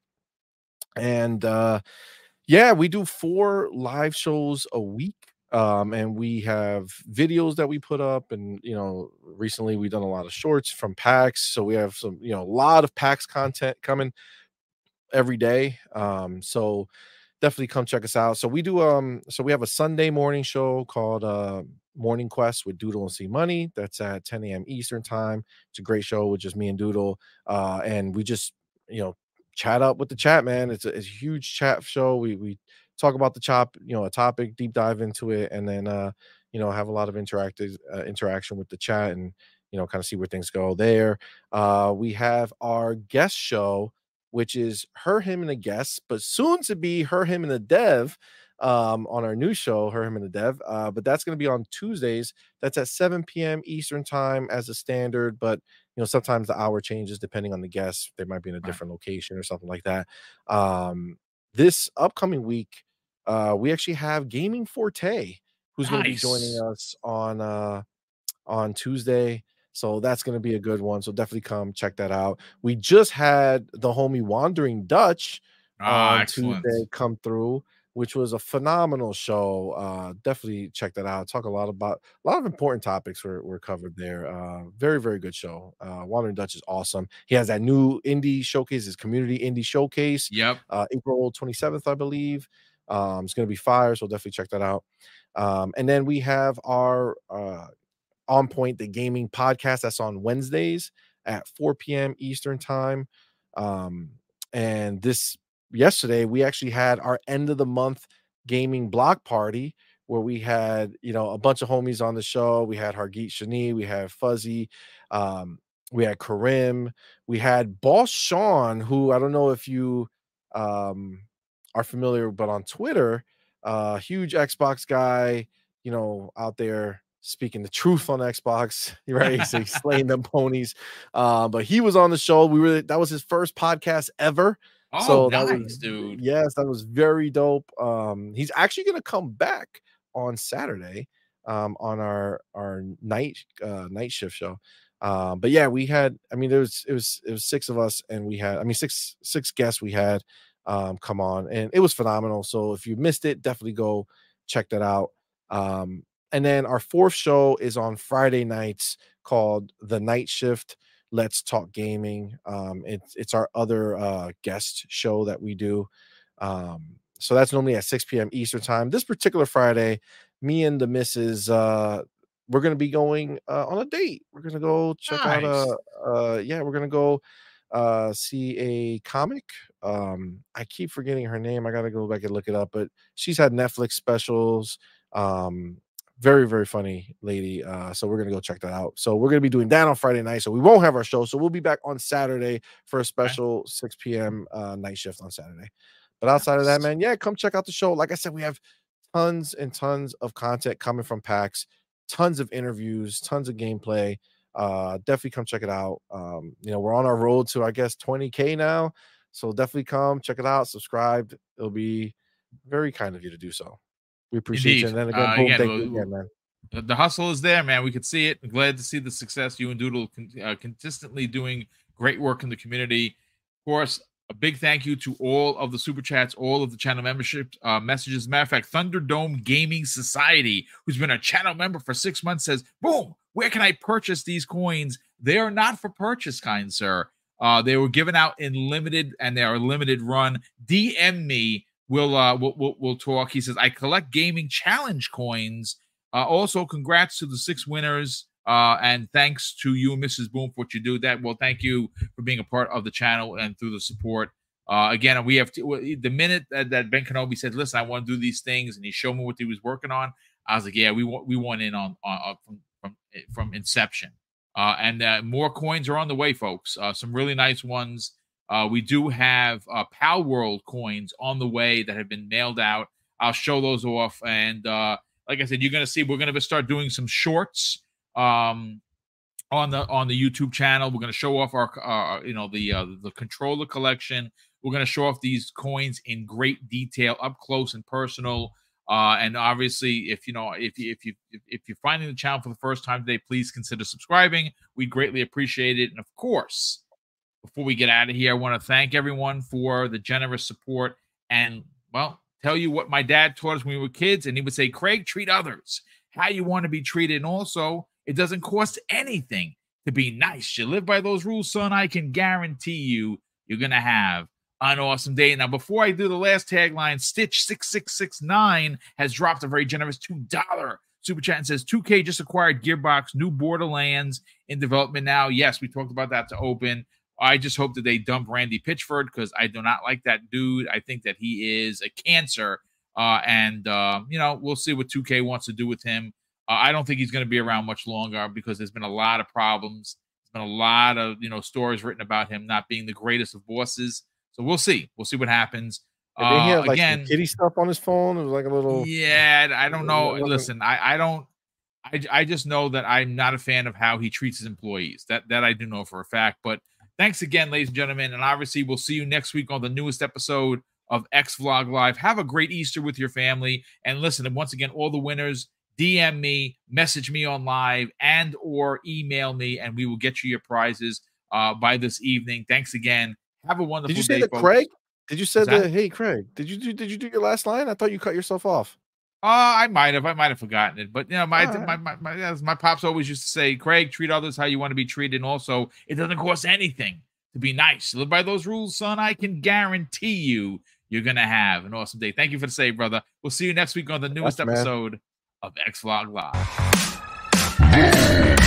And uh yeah, we do four live shows a week. Um, and we have videos that we put up, and you know, recently we've done a lot of shorts from PAX, so we have some, you know, a lot of PAX content coming every day. Um, so definitely come check us out. So we do um so we have a Sunday morning show called uh Morning Quest with Doodle and C Money. That's at ten a.m. Eastern time. It's a great show with just me and Doodle. Uh, and we just, you know, chat up with the chat, man. It's a, it's a huge chat show. We we talk about the chop, you know, a topic, deep dive into it, and then uh, you know, have a lot of interactive uh, interaction with the chat, and you know, kind of see where things go there. Uh, we have our guest show which is her, him, and a guest, but soon to be her, him, and a dev um, on our new show, her, him, and the dev. Uh, but that's going to be on Tuesdays. That's at seven p.m. Eastern time as a standard, but you know, sometimes the hour changes depending on the guest. They might be in a different location or something like that. Um, this upcoming week, uh, we actually have Gaming Forte, who's going to be joining Nice. us on uh, on Tuesday. So that's going to be a good one. So definitely come check that out. We just had the homie Wandering Dutch Ah, on excellent. Tuesday come through, which was a phenomenal show. Uh, definitely check that out. Talk a lot about a lot of important topics were, were covered there. Uh, very, very good show. Uh, Wandering Dutch is awesome. He has that new indie showcase, his community indie showcase. Yep. Uh, April twenty-seventh, I believe. Um, it's going to be fire. So definitely check that out. Um, and then we have our uh, On Point, the gaming podcast. That's on Wednesdays at four p.m. Eastern time. Um, and this yesterday, we actually had our end of the month gaming block party where we had, you know, a bunch of homies on the show. We had Hargeet Shani, we had Fuzzy, um, we had Karim, we had Boss Sean, who I don't know if you um, are familiar, but on Twitter, uh, huge Xbox guy, you know, out there speaking the truth on Xbox, right? So he's slaying them ponies. Uh, but he was on the show. We were that was his first podcast ever. Oh, So that nice, was dude. yes, that was very dope. Um, he's actually gonna come back on Saturday um on our our night uh night shift show. Um, but yeah, we had I mean there was it was it was six of us and we had I mean six six guests we had um come on and it was phenomenal. So if you missed it, definitely go check that out. Um, and then our fourth show is on Friday nights called The Night Shift. Let's Talk Gaming. Um, it's it's our other uh, guest show that we do. Um, so that's normally at six p.m. Eastern time. This particular Friday, me and the missus, uh, we're gonna be going uh, on a date. We're gonna go check out Nice. a uh, yeah, we're gonna go uh, see a comic. Um, I keep forgetting her name. I gotta go back and look it up, but she's had Netflix specials. Um, very, very funny lady. Uh, so we're gonna go check that out. So we're gonna be doing that on Friday night. So we won't have our show. So we'll be back on Saturday for a special six p.m. Uh, night shift on Saturday. But outside of that, man, yeah, come check out the show. Like I said, we have tons and tons of content coming from PAX, tons of interviews, tons of gameplay. Uh, definitely come check it out. Um, you know, we're on our road to I guess twenty K now. So definitely come check it out, subscribe. It'll be very kind of you to do so. We appreciate you. Indeed. And then again, Uh, boom, again, thank well, you again, man. the the hustle is there, man. We could see it. Glad to see the success. You and Doodle con- uh, consistently doing great work in the community. Of course, a big thank you to all of the super chats, all of the channel membership uh, messages. As a matter of fact, Thunderdome Gaming Society, who's been a channel member for six months, says, "Boom! Where can I purchase these coins? They are not for purchase, kind sir. Uh, they were given out in limited, and they are limited run. D M me. We'll uh, we'll, we'll we'll talk." He says, "I collect gaming challenge coins." Uh, also, congrats to the six winners. Uh, and thanks to you, Missus Boom, for what you do. That well, thank you for being a part of the channel and through the support. Uh, again, we have to, the minute that, that Ben Kenobi said, "Listen, I want to do these things," and he showed me what he was working on, I was like, "Yeah, we want we want in on, on, on from from from inception." Uh, and uh, more coins are on the way, folks. Uh, some really nice ones. Uh, we do have uh, Pal World coins on the way that have been mailed out. I'll show those off, and uh, like I said, you're gonna see we're gonna start doing some shorts um, on the on the YouTube channel. We're gonna show off our uh, you know the uh, the controller collection. We're gonna show off these coins in great detail, up close and personal. Uh, and obviously, if you know if you if you if you're finding the channel for the first time today, please consider subscribing. We'd greatly appreciate it. And of course, before we get out of here, I want to thank everyone for the generous support and, well, tell you what my dad taught us when we were kids. And he would say, "Craig, treat others how you want to be treated. And also, it doesn't cost anything to be nice. You live by those rules, son. I can guarantee you, you're going to have an awesome day." Now, before I do the last tagline, Stitch six six six nine has dropped a very generous two dollar super chat and says, two K just acquired Gearbox, new Borderlands in development now. Yes, we talked about that to open. I just hope that they dump Randy Pitchford because I do not like that dude. I think that he is a cancer. Uh, and, uh, you know, we'll see what two K wants to do with him. Uh, I don't think he's going to be around much longer because there's been a lot of problems. There's been a lot of, you know, stories written about him not being the greatest of bosses. So we'll see. We'll see what happens. Did he Uh, have like again, some kitty stuff on his phone? It was like a little. Yeah, I don't know. Nothing. Listen, I, I don't. I, I just know that I'm not a fan of how he treats his employees. That that I do know for a fact. But thanks again, ladies and gentlemen. And obviously, we'll see you next week on the newest episode of X Vlog Live. Have a great Easter with your family. And listen, and once again, all the winners, D M me, message me on live, and or email me, and we will get you your prizes uh, by this evening. Thanks again. Have a wonderful day. Did you say day, that, folks. Craig? Did you say What's that? that? Hey, Craig, did you do? Did you do your last line? I thought you cut yourself off. Uh, I might have. I might have forgotten it. But, you know, my, right. my, my, my, my, my pops always used to say, Craig, treat others how you want to be treated. And also, it doesn't cost anything to be nice. Live by those rules, son. I can guarantee you you're going to have an awesome day. Thank you for the save, brother. We'll see you next week on the newest That's, episode of X Vlog Live.